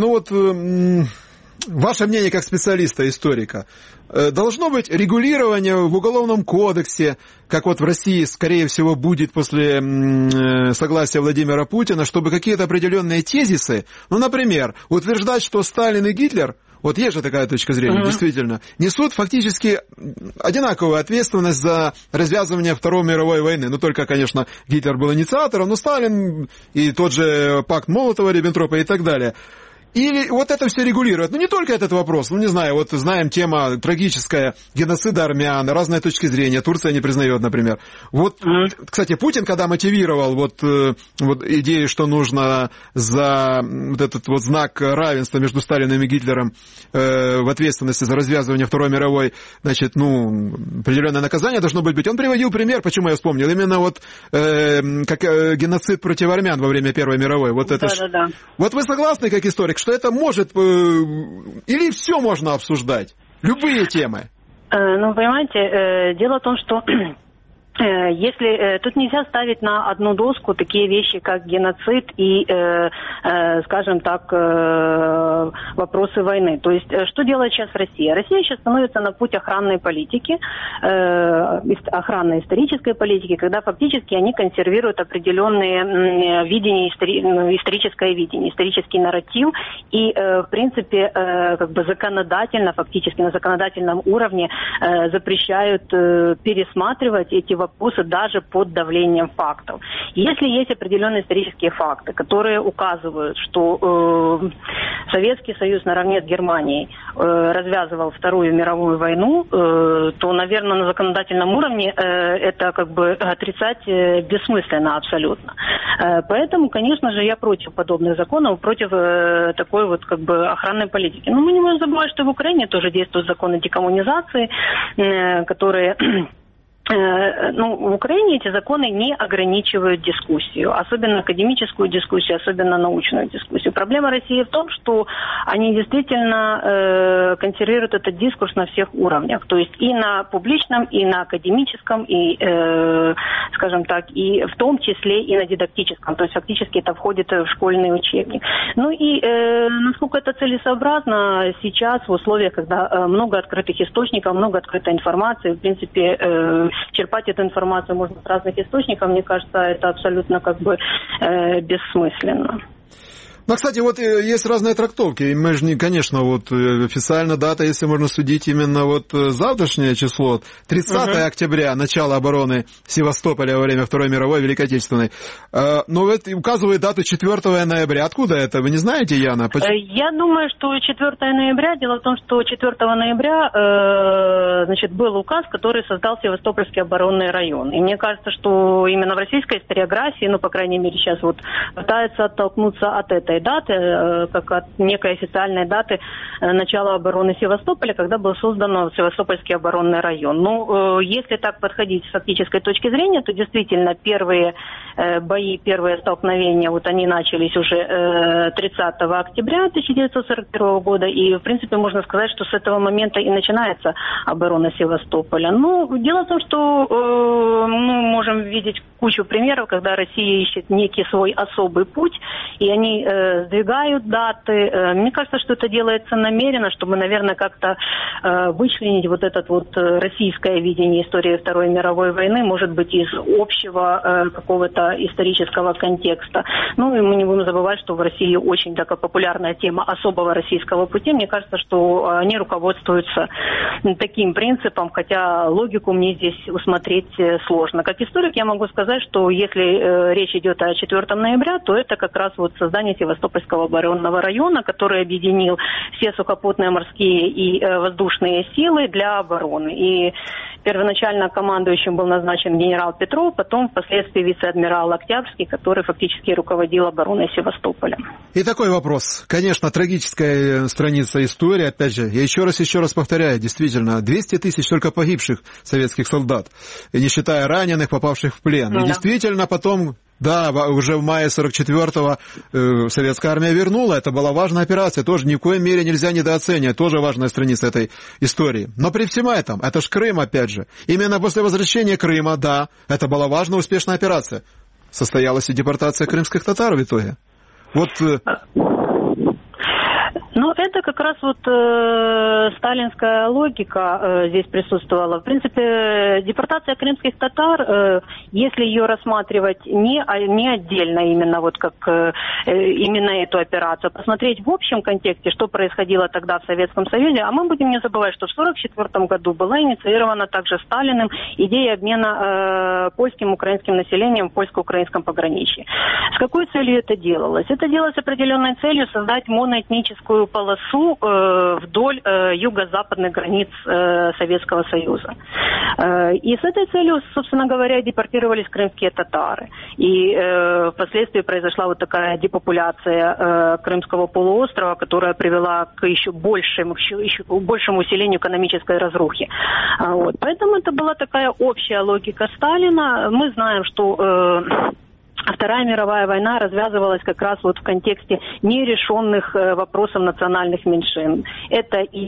ваше мнение как специалиста, историка, должно быть регулирование в Уголовном кодексе, как вот в России, скорее всего, будет после согласия Владимира Путина, чтобы какие-то определенные тезисы, например, утверждать, что Сталин и Гитлер, вот есть же такая точка зрения, действительно, несут фактически одинаковую ответственность за развязывание Второй мировой войны. Только, конечно, Гитлер был инициатором, но Сталин и тот же пакт Молотова-Риббентропа и так далее. Или вот это все регулирует? Ну, не только этот вопрос. Ну, не знаю, вот знаем тема трагическая, геноцида армян, разные точки зрения. Турция не признает, например. Вот, кстати, Путин, когда мотивировал вот идею, что нужно за вот этот вот знак равенства между Сталиным и Гитлером в ответственности за развязывание Второй мировой, значит, определенное наказание должно быть. Он приводил пример, почему я вспомнил, именно вот как геноцид против армян во время Первой мировой. Вот это да. Вот вы согласны, как историк, что это может... Или все можно обсуждать? Любые темы? Ну, понимаете, дело в том, что... Если тут нельзя ставить на одну доску такие вещи, как геноцид и, скажем так, вопросы войны. То есть, что делает сейчас Россия? Россия сейчас становится на путь охранной политики, охранной исторической политики, когда фактически они консервируют определенные видения, историческое видение, исторический нарратив, и, в принципе, как бы законодательно, фактически на законодательном уровне запрещают пересматривать эти вопросы даже под давлением фактов. Если есть определенные исторические факты, которые указывают, что Советский Союз наравне с Германией развязывал Вторую мировую войну, то, наверное, на законодательном уровне это как бы отрицать бессмысленно абсолютно. Поэтому, конечно же, я против подобных законов, против такой вот как бы охранной политики. Но мы не можем забывать, что в Украине тоже действуют законы декоммунизации, которые... в Украине эти законы не ограничивают дискуссию, особенно академическую дискуссию, особенно научную дискуссию. Проблема России в том, что они действительно консервируют этот дискурс на всех уровнях, то есть и на публичном, и на академическом, и, скажем так, и в том числе и на дидактическом, то есть фактически это входит в школьный учебник. Ну и насколько это целесообразно сейчас в условиях, когда много открытых источников, много открытой информации, в принципе, черпать эту информацию можно с разных источников, мне кажется, это абсолютно как бы бессмысленно. Ну, кстати, вот есть разные трактовки. И мы же, конечно, вот официально дата, если можно судить, именно вот завтрашнее число, 30 октября, начало обороны Севастополя во время Второй мировой, Великой Отечественной. Но это указывает дату 4 ноября. Откуда это? Вы не знаете, Яна? Я думаю, что 4 ноября, дело в том, что 4 ноября, значит, был указ, который создал Севастопольский оборонный район. И мне кажется, что именно в российской историографии, ну, по крайней мере, сейчас вот пытаются оттолкнуться от этой даты, как от некой официальной даты начала обороны Севастополя, когда был создан Севастопольский оборонный район. Ну, если так подходить с фактической точки зрения, то действительно первые бои, первые столкновения, вот они начались уже 30 октября 1941 года, и, в принципе, можно сказать, что с этого момента и начинается оборона Севастополя. Ну, дело в том, что мы можем видеть кучу примеров, когда Россия ищет некий свой особый путь, и они сдвигают даты. Мне кажется, что это делается намеренно, чтобы, наверное, как-то вычленить вот это вот российское видение истории Второй мировой войны, может быть, из общего какого-то исторического контекста. Ну, и мы не будем забывать, что в России очень такая популярная тема особого российского пути. Мне кажется, что они руководствуются таким принципом, хотя логику мне здесь усмотреть сложно. Как историк я могу сказать, что если речь идет о 4 ноября, то это как раз вот создание Севастопольского оборонного района, который объединил все сухопутные, морские и воздушные силы для обороны. И первоначально командующим был назначен генерал Петров, потом впоследствии вице-адмирал Октябрьский, который фактически руководил обороной Севастополя. И такой вопрос. Конечно, трагическая страница истории. Опять же, я еще раз повторяю, действительно, 200 тысяч только погибших советских солдат, не считая раненых, попавших в плен. И действительно потом... Да, уже в мае 44-го советская армия вернула. Это была важная операция. Тоже ни в коей мере нельзя недооценивать. Тоже важная страница этой истории. Но при всем этом, это ж Крым, опять же. Именно после возвращения Крыма, да, это была важная, успешная операция. Состоялась и депортация крымских татар в итоге. Вот... Ну, это как как раз вот сталинская логика здесь присутствовала. В принципе, депортация крымских татар, если ее рассматривать не отдельно именно вот как именно эту операцию, посмотреть в общем контексте, что происходило тогда в Советском Союзе, а мы будем не забывать, что в 1944 году была инициирована также Сталиным идея обмена польским и украинским населением в польско-украинском пограничье. С какой целью это делалось? Это делалось с определенной целью создать моноэтническую полосу вдоль юго-западных границ Советского Союза. И с этой целью, собственно говоря, депортировались крымские татары. И впоследствии произошла вот такая депопуляция Крымского полуострова, которая привела к еще большему усилению экономической разрухи. Вот. Поэтому это была такая общая логика Сталина. Мы знаем, что Вторая мировая война развязывалась как раз вот в контексте нерешенных вопросов национальных меньшин. Это и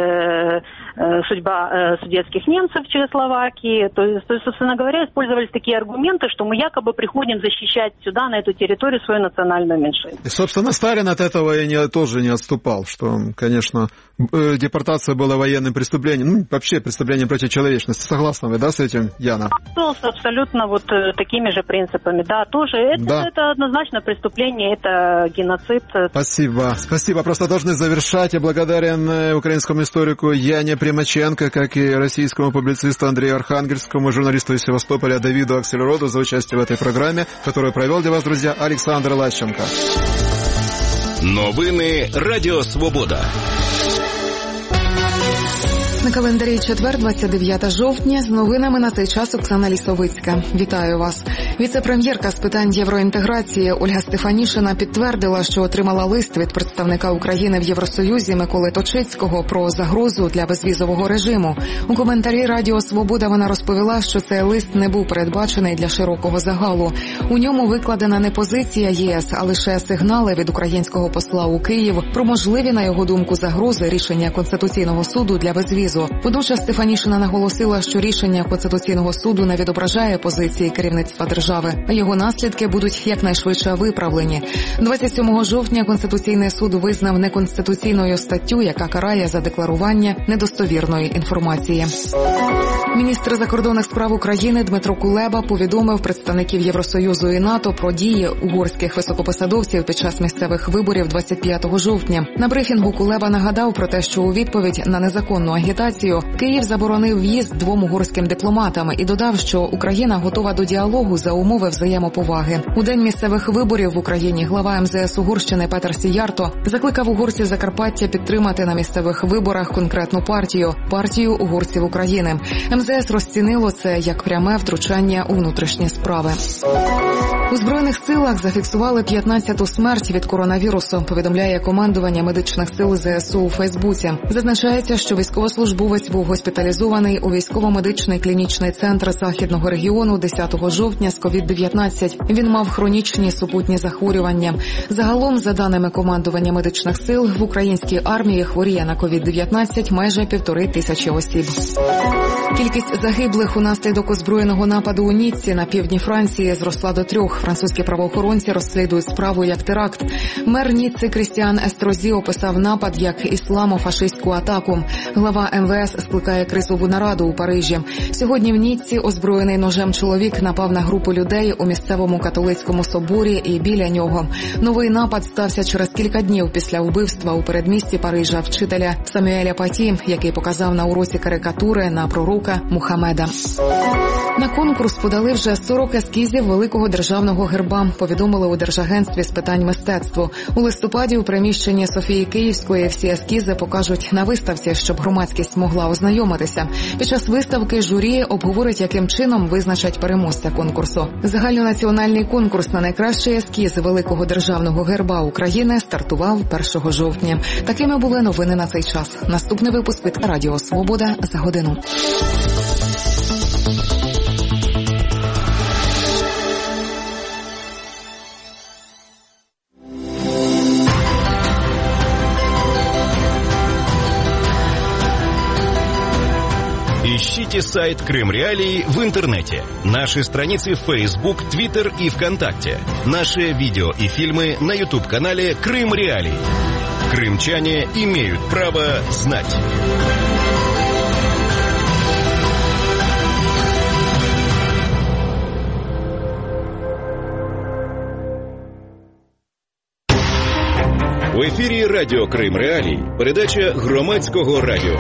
судьба судетских немцев в Чехословакии. То есть, собственно говоря, использовались такие аргументы, что мы якобы приходим защищать сюда, на эту территорию, свою национальную меньшину. И, собственно, Сталин от этого и тоже не отступал, что, конечно, депортация была военным преступлением, ну, вообще преступлением против человечности. Согласны вы, да, с этим, Яна? Абсолютно вот такими же принципами, да, тоже. Это однозначно преступление, это геноцид. Спасибо. Просто должны завершать. Я благодарен украинскому историку Яне Примаченко, как и российскому публицисту Андрею Архангельскому, журналисту из Севастополя Давиду Аксельроду за участие в этой программе, которую провел для вас, друзья, Александр Лащенко. Новини Радіо Свобода. На календарі четвер, 29 жовтня, з новинами на цей час Оксана Лісовицька. Вітаю вас. Віце-прем'єрка з питань євроінтеграції Ольга Стефанішина підтвердила, що отримала лист від представника України в Євросоюзі Миколи Точицького про загрозу для безвізового режиму. У коментарі Радіо Свобода вона розповіла, що цей лист не був передбачений для широкого загалу. У ньому викладена не позиція ЄС, а лише сигнали від українського посла у Київ про можливі, на його думку, загрози рішення Конституційного суду для безвізу. Водночас Стефанішина наголосила, що рішення Конституційного суду не відображає позиції керівництва держави, а його наслідки будуть якнайшвидше виправлені. 27 жовтня Конституційний суд визнав неконституційною статтю, яка карає за декларування недостовірної інформації. Міністр закордонних справ України Дмитро Кулеба повідомив представників Євросоюзу і НАТО про дії угорських високопосадовців під час місцевих виборів 25 жовтня. На брифінгу Кулеба нагадав про те, що у відповідь на незаконну агітацію Київ заборонив в'їзд 2 угорським дипломатам і додав, що Україна готова до діалогу за умови взаємоповаги. У день місцевих виборів в Україні глава МЗС Угорщини Петер Сіярто закликав угорців Закарпаття підтримати на місцевих виборах конкретну партію угорців України. МЗС розцінило це як пряме втручання у внутрішні справи. У Збройних силах зафіксували 15-ту смерть від коронавірусу, повідомляє командування медичних сил ЗСУ у Фейсбуці. Зазначається, що військовослужбовець був госпіталізований у військово-медичний клінічний центр Західного регіону 10 жовтня з COVID-19. Він мав хронічні супутні захворювання. Загалом, за даними командування медичних сил, в українській армії хворіє на COVID-19 майже 1500 осіб. Кількість загиблих унаслідок озброєного нападу у Ніцці на півдні Франції зросла до 3. Французькі правоохоронці розслідують справу як теракт. Мер Ніцци Крістіан Естрозі описав напад як ісламо-фашистську атаку. Глава МВС скликає кризову нараду у Парижі. Сьогодні в Ніцці озброєний ножем чоловік напав на групу людей у місцевому католицькому соборі і біля нього. Новий напад стався через кілька днів після вбивства у передмісті Парижа вчителя Самюеля Паті, який показав на уроці карикатури на пророка Мухаммеда. На конкурс подали вже 40 ескізів великого державного герба, повідомили у Держагентстві з питань мистецтва. У листопаді у приміщенні Софії Київської всі ескізи покажуть на виставці, щоб громадськість могла ознайомитися. Під час виставки журі обговорить, яким чином визначать переможця конкурсу. Загальнонаціональний конкурс на найкращий ескіз великого державного герба України стартував 1 жовтня. Такими були новини на цей час. Наступний випуск від Радіо Свобода за годину. Ищите сайт Крым Реалии в интернете. Наши страницы в Facebook, Twitter и ВКонтакте. Наши видео и фильмы на YouTube-канале Крым Реалии. Крымчане имеют право знать. В ефірі Радіо Крим Реалії. Передача громадського радіо.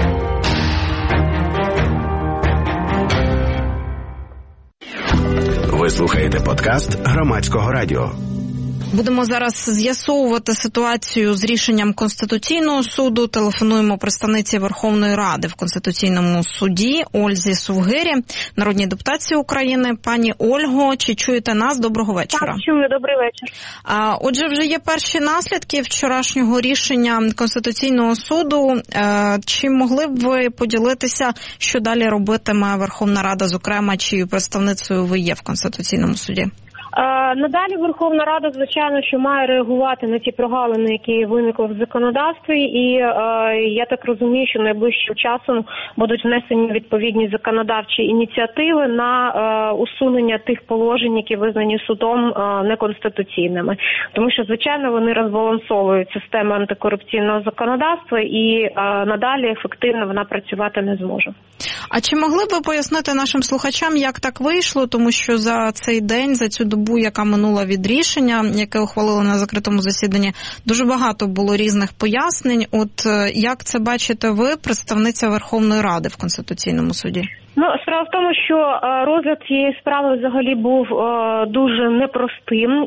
Ви слухаєте подкаст громадського радіо. Будемо зараз з'ясовувати ситуацію з рішенням Конституційного суду. Телефонуємо представниці Верховної Ради в Конституційному суді Ользі Совгирі, народній депутатці України. Пані Ольго, чи чуєте нас? Доброго вечора. Так, чую, добрий вечір. Отже, вже є перші наслідки вчорашнього рішення Конституційного суду. Чи могли б ви поділитися, що далі робитиме Верховна Рада, зокрема, чиєю представницею ви є в Конституційному суді? Надалі Верховна Рада, звичайно, що має реагувати на ті прогалини, які виникли в законодавстві, і я так розумію, що найближчим часом будуть внесені відповідні законодавчі ініціативи на усунення тих положень, які визнані судом неконституційними. Тому що, звичайно, вони розбалансовують систему антикорупційного законодавства і надалі ефективно вона працювати не зможе. А чи могли б ви пояснити нашим слухачам, як так вийшло? Тому що за цей день, за цю добу, яка минула від рішення, яке ухвалили на закритому засіданні, дуже багато було різних пояснень. От як це бачите ви, представниця Верховної Ради в Конституційному суді? Справа в тому, що розгляд цієї справи взагалі був дуже непростим.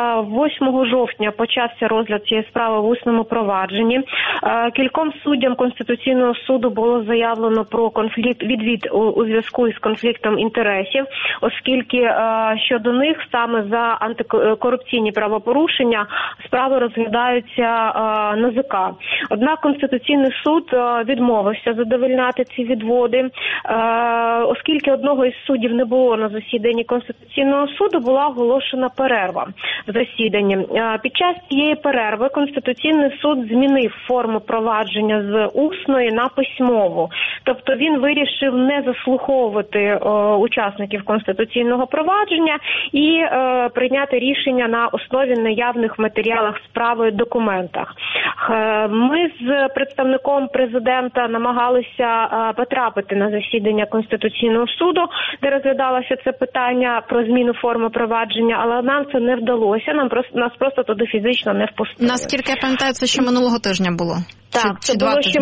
8 жовтня почався розгляд цієї справи в усному провадженні. Кільком суддям Конституційного суду було заявлено про відвід у зв'язку із конфліктом інтересів, оскільки щодо них саме за антикорупційні правопорушення справи розглядаються НАЗК. Однак Конституційний суд відмовився задовольняти ці відводи. Оскільки одного із суддів не було на засіданні Конституційного суду, була оголошена перерва в засіданні. Під час цієї перерви Конституційний суд змінив форму провадження з усної на письмову. Тобто він вирішив не заслуховувати учасників конституційного провадження і прийняти рішення на основі наявних в матеріалах справи документах. Ми з представником президента намагалися потрапити на засідання Конституційного суду, де розглядалося це питання про зміну форми провадження, але нам це не вдалося, нас просто туди фізично не впустили. Наскільки я пам'ятаю, це ще минулого тижня було? Так, це було ще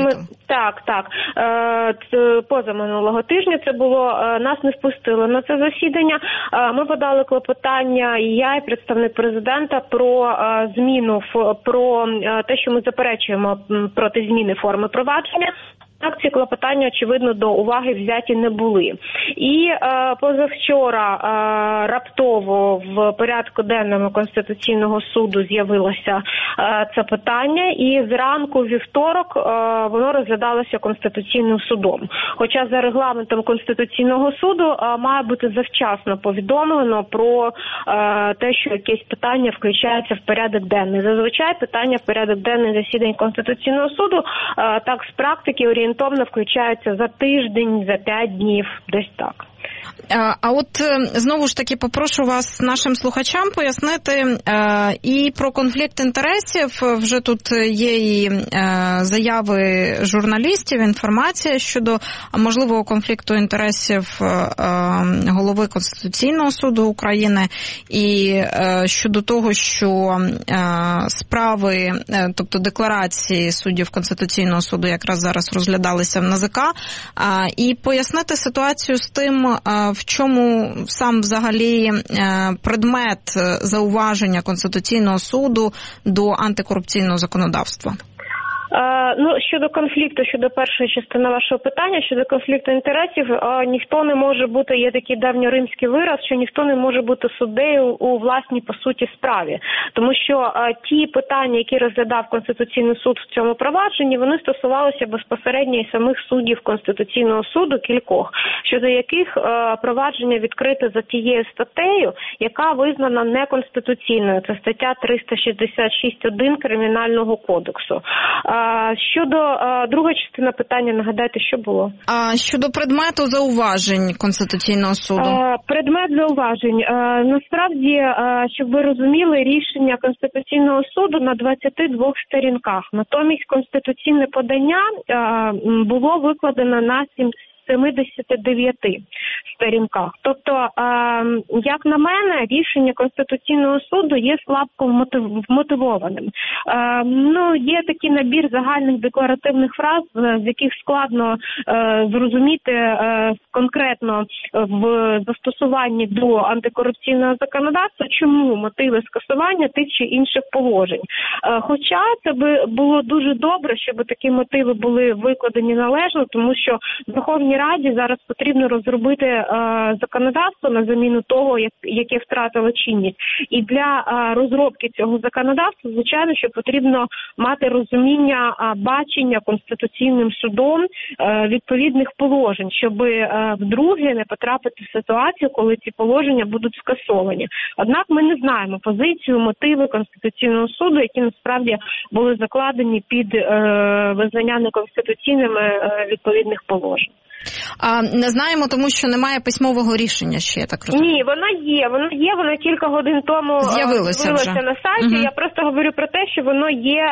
позаминулого тижня це було, нас не впустили на це засідання. Ми подали клопотання, і я, і представник президента, про зміну, про те, що ми заперечуємо проти зміни форми провадження. Так, ці клопотання, очевидно, до уваги взяті не були. І позавчора раптово в порядку денному Конституційного суду з'явилося це питання, і зранку вівторок воно розглядалося Конституційним судом. Хоча за регламентом Конституційного суду має бути завчасно повідомлено про те, що якесь питання включається в порядок денний. Зазвичай питання в порядок денний засідань Конституційного суду так з практики орієнтовно включаються за тиждень, за 5 днів, десь так. А от знову ж таки попрошу вас нашим слухачам пояснити і про конфлікт інтересів. Вже тут є і заяви журналістів, інформація щодо можливого конфлікту інтересів голови Конституційного суду України і щодо того, що справи, тобто декларації суддів Конституційного суду якраз зараз розглядалися в НАЗК, і пояснити ситуацію з тим, в чому сам взагалі предмет зауваження Конституційного суду до антикорупційного законодавства? Щодо конфлікту, щодо першої частини вашого питання, щодо конфлікту інтересів, ніхто не може бути, є такий давньоримський вираз, що ніхто не може бути суддею у власній, по суті, справі. Тому що ті питання, які розглядав Конституційний суд в цьому провадженні, вони стосувалися безпосередньо і самих суддів Конституційного суду, кількох, щодо яких провадження відкрите за тією статтею, яка визнана неконституційною. Це стаття 366.1 Кримінального кодексу. Щодо другої частини питання, нагадайте, що було? Щодо предмету зауважень Конституційного суду. Предмет зауважень. Насправді, щоб ви розуміли, рішення Конституційного суду на 22 сторінках. Натомість конституційне подання було викладено на 79 сторінках. Тобто, як на мене, рішення Конституційного суду є слабко вмотивованим. Є такий набір загальних декларативних фраз, з яких складно зрозуміти конкретно в застосуванні до антикорупційного законодавства, чому мотиви скасування тих чи інших положень. Хоча це би було дуже добре, щоб такі мотиви були викладені належно, тому що в Верховній Раді зараз потрібно розробити законодавство на заміну того, яке втратило чинність. І для розробки цього законодавства, звичайно, що потрібно мати розуміння бачення Конституційним судом відповідних положень, щоб вдруге не потрапити в ситуацію, коли ці положення будуть скасовані. Однак ми не знаємо позицію, мотиви Конституційного суду, які насправді були закладені під визнання неконституційними відповідних положень. Не знаємо, тому що немає письмового рішення ще, я так розумію. Ні, воно кілька годин тому з'явилося на сайті. Я просто говорю про те, що воно є,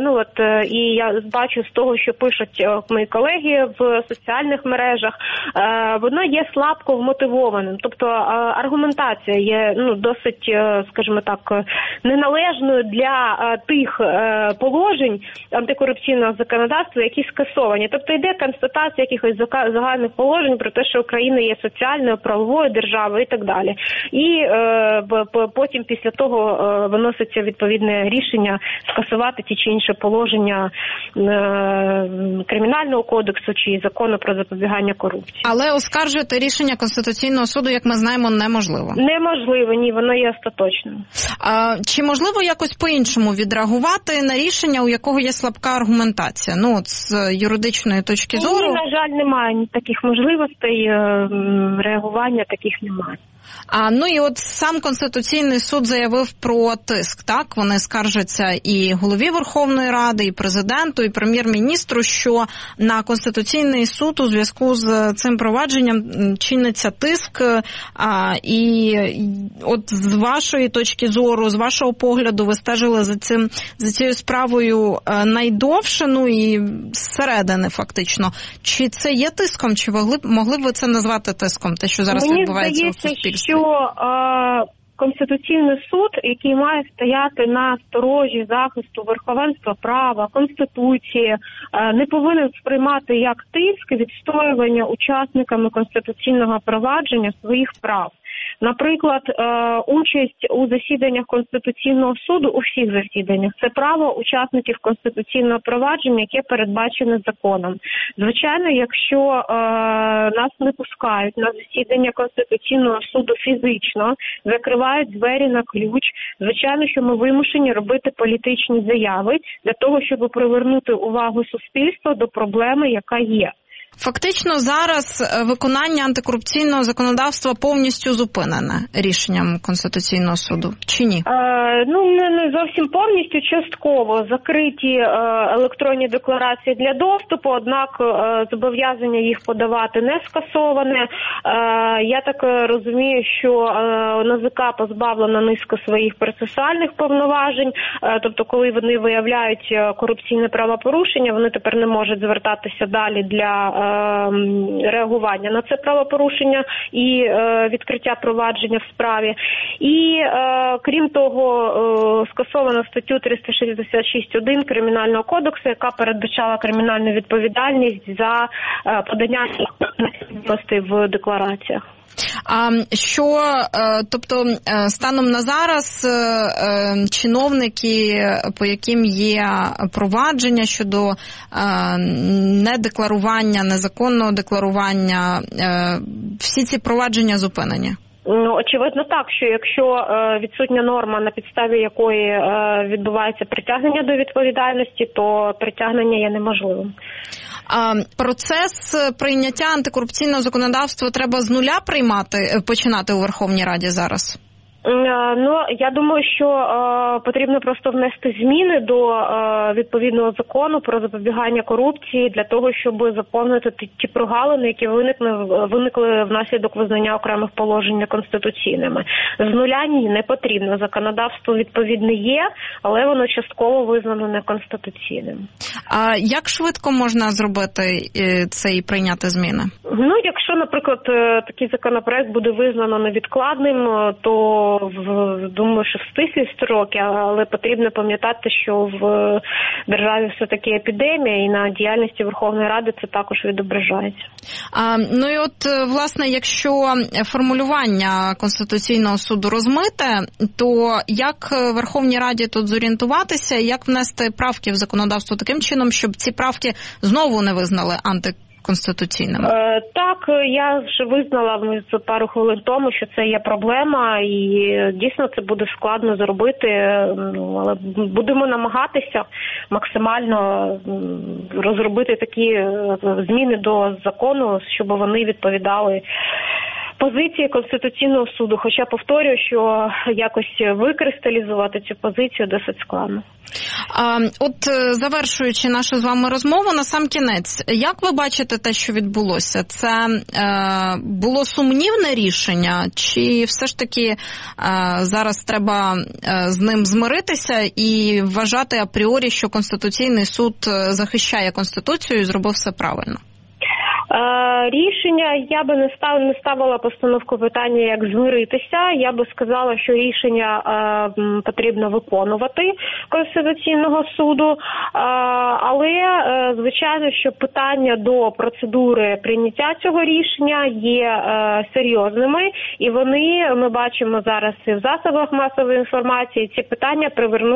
і я бачу з того, що пишуть мої колеги в соціальних мережах, воно є слабко вмотивованим. Тобто аргументація є досить, скажімо так, неналежною для тих положень антикорупційного законодавства, які скасовані. Тобто йде констатація якихось загальних положень про те, що Україна є соціальною, правовою державою і так далі. І потім після того виноситься відповідне рішення скасувати ті чи інші положення Кримінального кодексу чи Закону про запобігання корупції. Але оскаржити рішення Конституційного суду, як ми знаємо, неможливо. Неможливо, ні, воно є остаточним. Чи можливо якось по-іншому відреагувати на рішення, у якого є слабка аргументація? З юридичної точки зору? Ні, на жаль, немає таких можливостей, реагування таких немає. І от сам Конституційний суд заявив про тиск, так? Вони скаржаться і голові Верховної Ради, і президенту, і прем'єр-міністру, що на Конституційний суд у зв'язку з цим провадженням чиниться тиск. І от з вашої точки зору, з вашого погляду, ви стежили за цією справою найдовше, і зсередини фактично. Чи це є тиском, чи могли б ви це назвати тиском, те, що зараз відбувається у суспільстві? Що Конституційний суд, який має стояти на сторожі захисту верховенства права, Конституції, не повинен сприймати як тиск відстоювання учасниками конституційного провадження своїх прав. Наприклад, участь у засіданнях Конституційного суду, у всіх засіданнях, це право учасників конституційного провадження, яке передбачене законом. Звичайно, якщо нас не пускають на засідання Конституційного суду фізично, закривають двері на ключ, звичайно, що ми вимушені робити політичні заяви для того, щоб привернути увагу суспільства до проблеми, яка є. Фактично зараз виконання антикорупційного законодавства повністю зупинене рішенням Конституційного суду, чи ні? Не зовсім повністю, частково. Закриті електронні декларації для доступу, однак зобов'язання їх подавати не скасоване. Я так розумію, що НАЗК позбавлено низку своїх процесуальних повноважень, тобто коли вони виявляють корупційне правопорушення, вони тепер не можуть звертатися далі для реагування на це правопорушення і відкриття провадження в справі. І, крім того, скасовано статтю 366.1 Кримінального кодексу, яка передбачала кримінальну відповідальність за подання в деклараціях. Тобто, станом на зараз чиновники, по яким є провадження щодо недекларування, незаконного декларування, всі ці провадження зупинені? Очевидно так, що якщо відсутня норма, на підставі якої відбувається притягнення до відповідальності, то притягнення є неможливим. Процес прийняття антикорупційного законодавства треба з нуля починати у Верховній Раді зараз? Ну, я думаю, що потрібно просто внести зміни до відповідного закону про запобігання корупції для того, щоб заповнити ті прогалини, які виникли внаслідок визнання окремих положень неконституційними. З нуля ні, не потрібно. Законодавство відповідне є, але воно частково визнано неконституційним. А як швидко можна зробити це і прийняти зміни? Ну, якщо, наприклад, такий законопроект буде визнано невідкладним, то думаю, що в стислі строки, але потрібно пам'ятати, що в державі все-таки епідемія, і на діяльності Верховної Ради це також відображається. Ну і от, власне, якщо формулювання Конституційного суду розмите, то як Верховній Раді тут зорієнтуватися, як внести правки в законодавство таким чином, щоб ці правки знову не визнали антиконституційними? Так, я вже визнала пару хвилин тому, що це є проблема, і дійсно це буде складно зробити, але будемо намагатися максимально розробити такі зміни до закону, щоб вони відповідали позиції Конституційного суду. Хоча повторюю, що якось викристалізувати цю позицію досить складно. От завершуючи нашу з вами розмову, насамкінець, як ви бачите те, що відбулося? Це було сумнівне рішення, чи все ж таки зараз треба з ним змиритися і вважати апріорі, що Конституційний суд захищає Конституцію і зробив все правильно? Рішення, я би не ставила постановку питання, як змиритися. Я би сказала, що рішення потрібно виконувати Конституційного суду. Але, звичайно, що питання до процедури прийняття цього рішення є серйозними. І ми бачимо зараз і в засобах масової інформації, ці питання привернули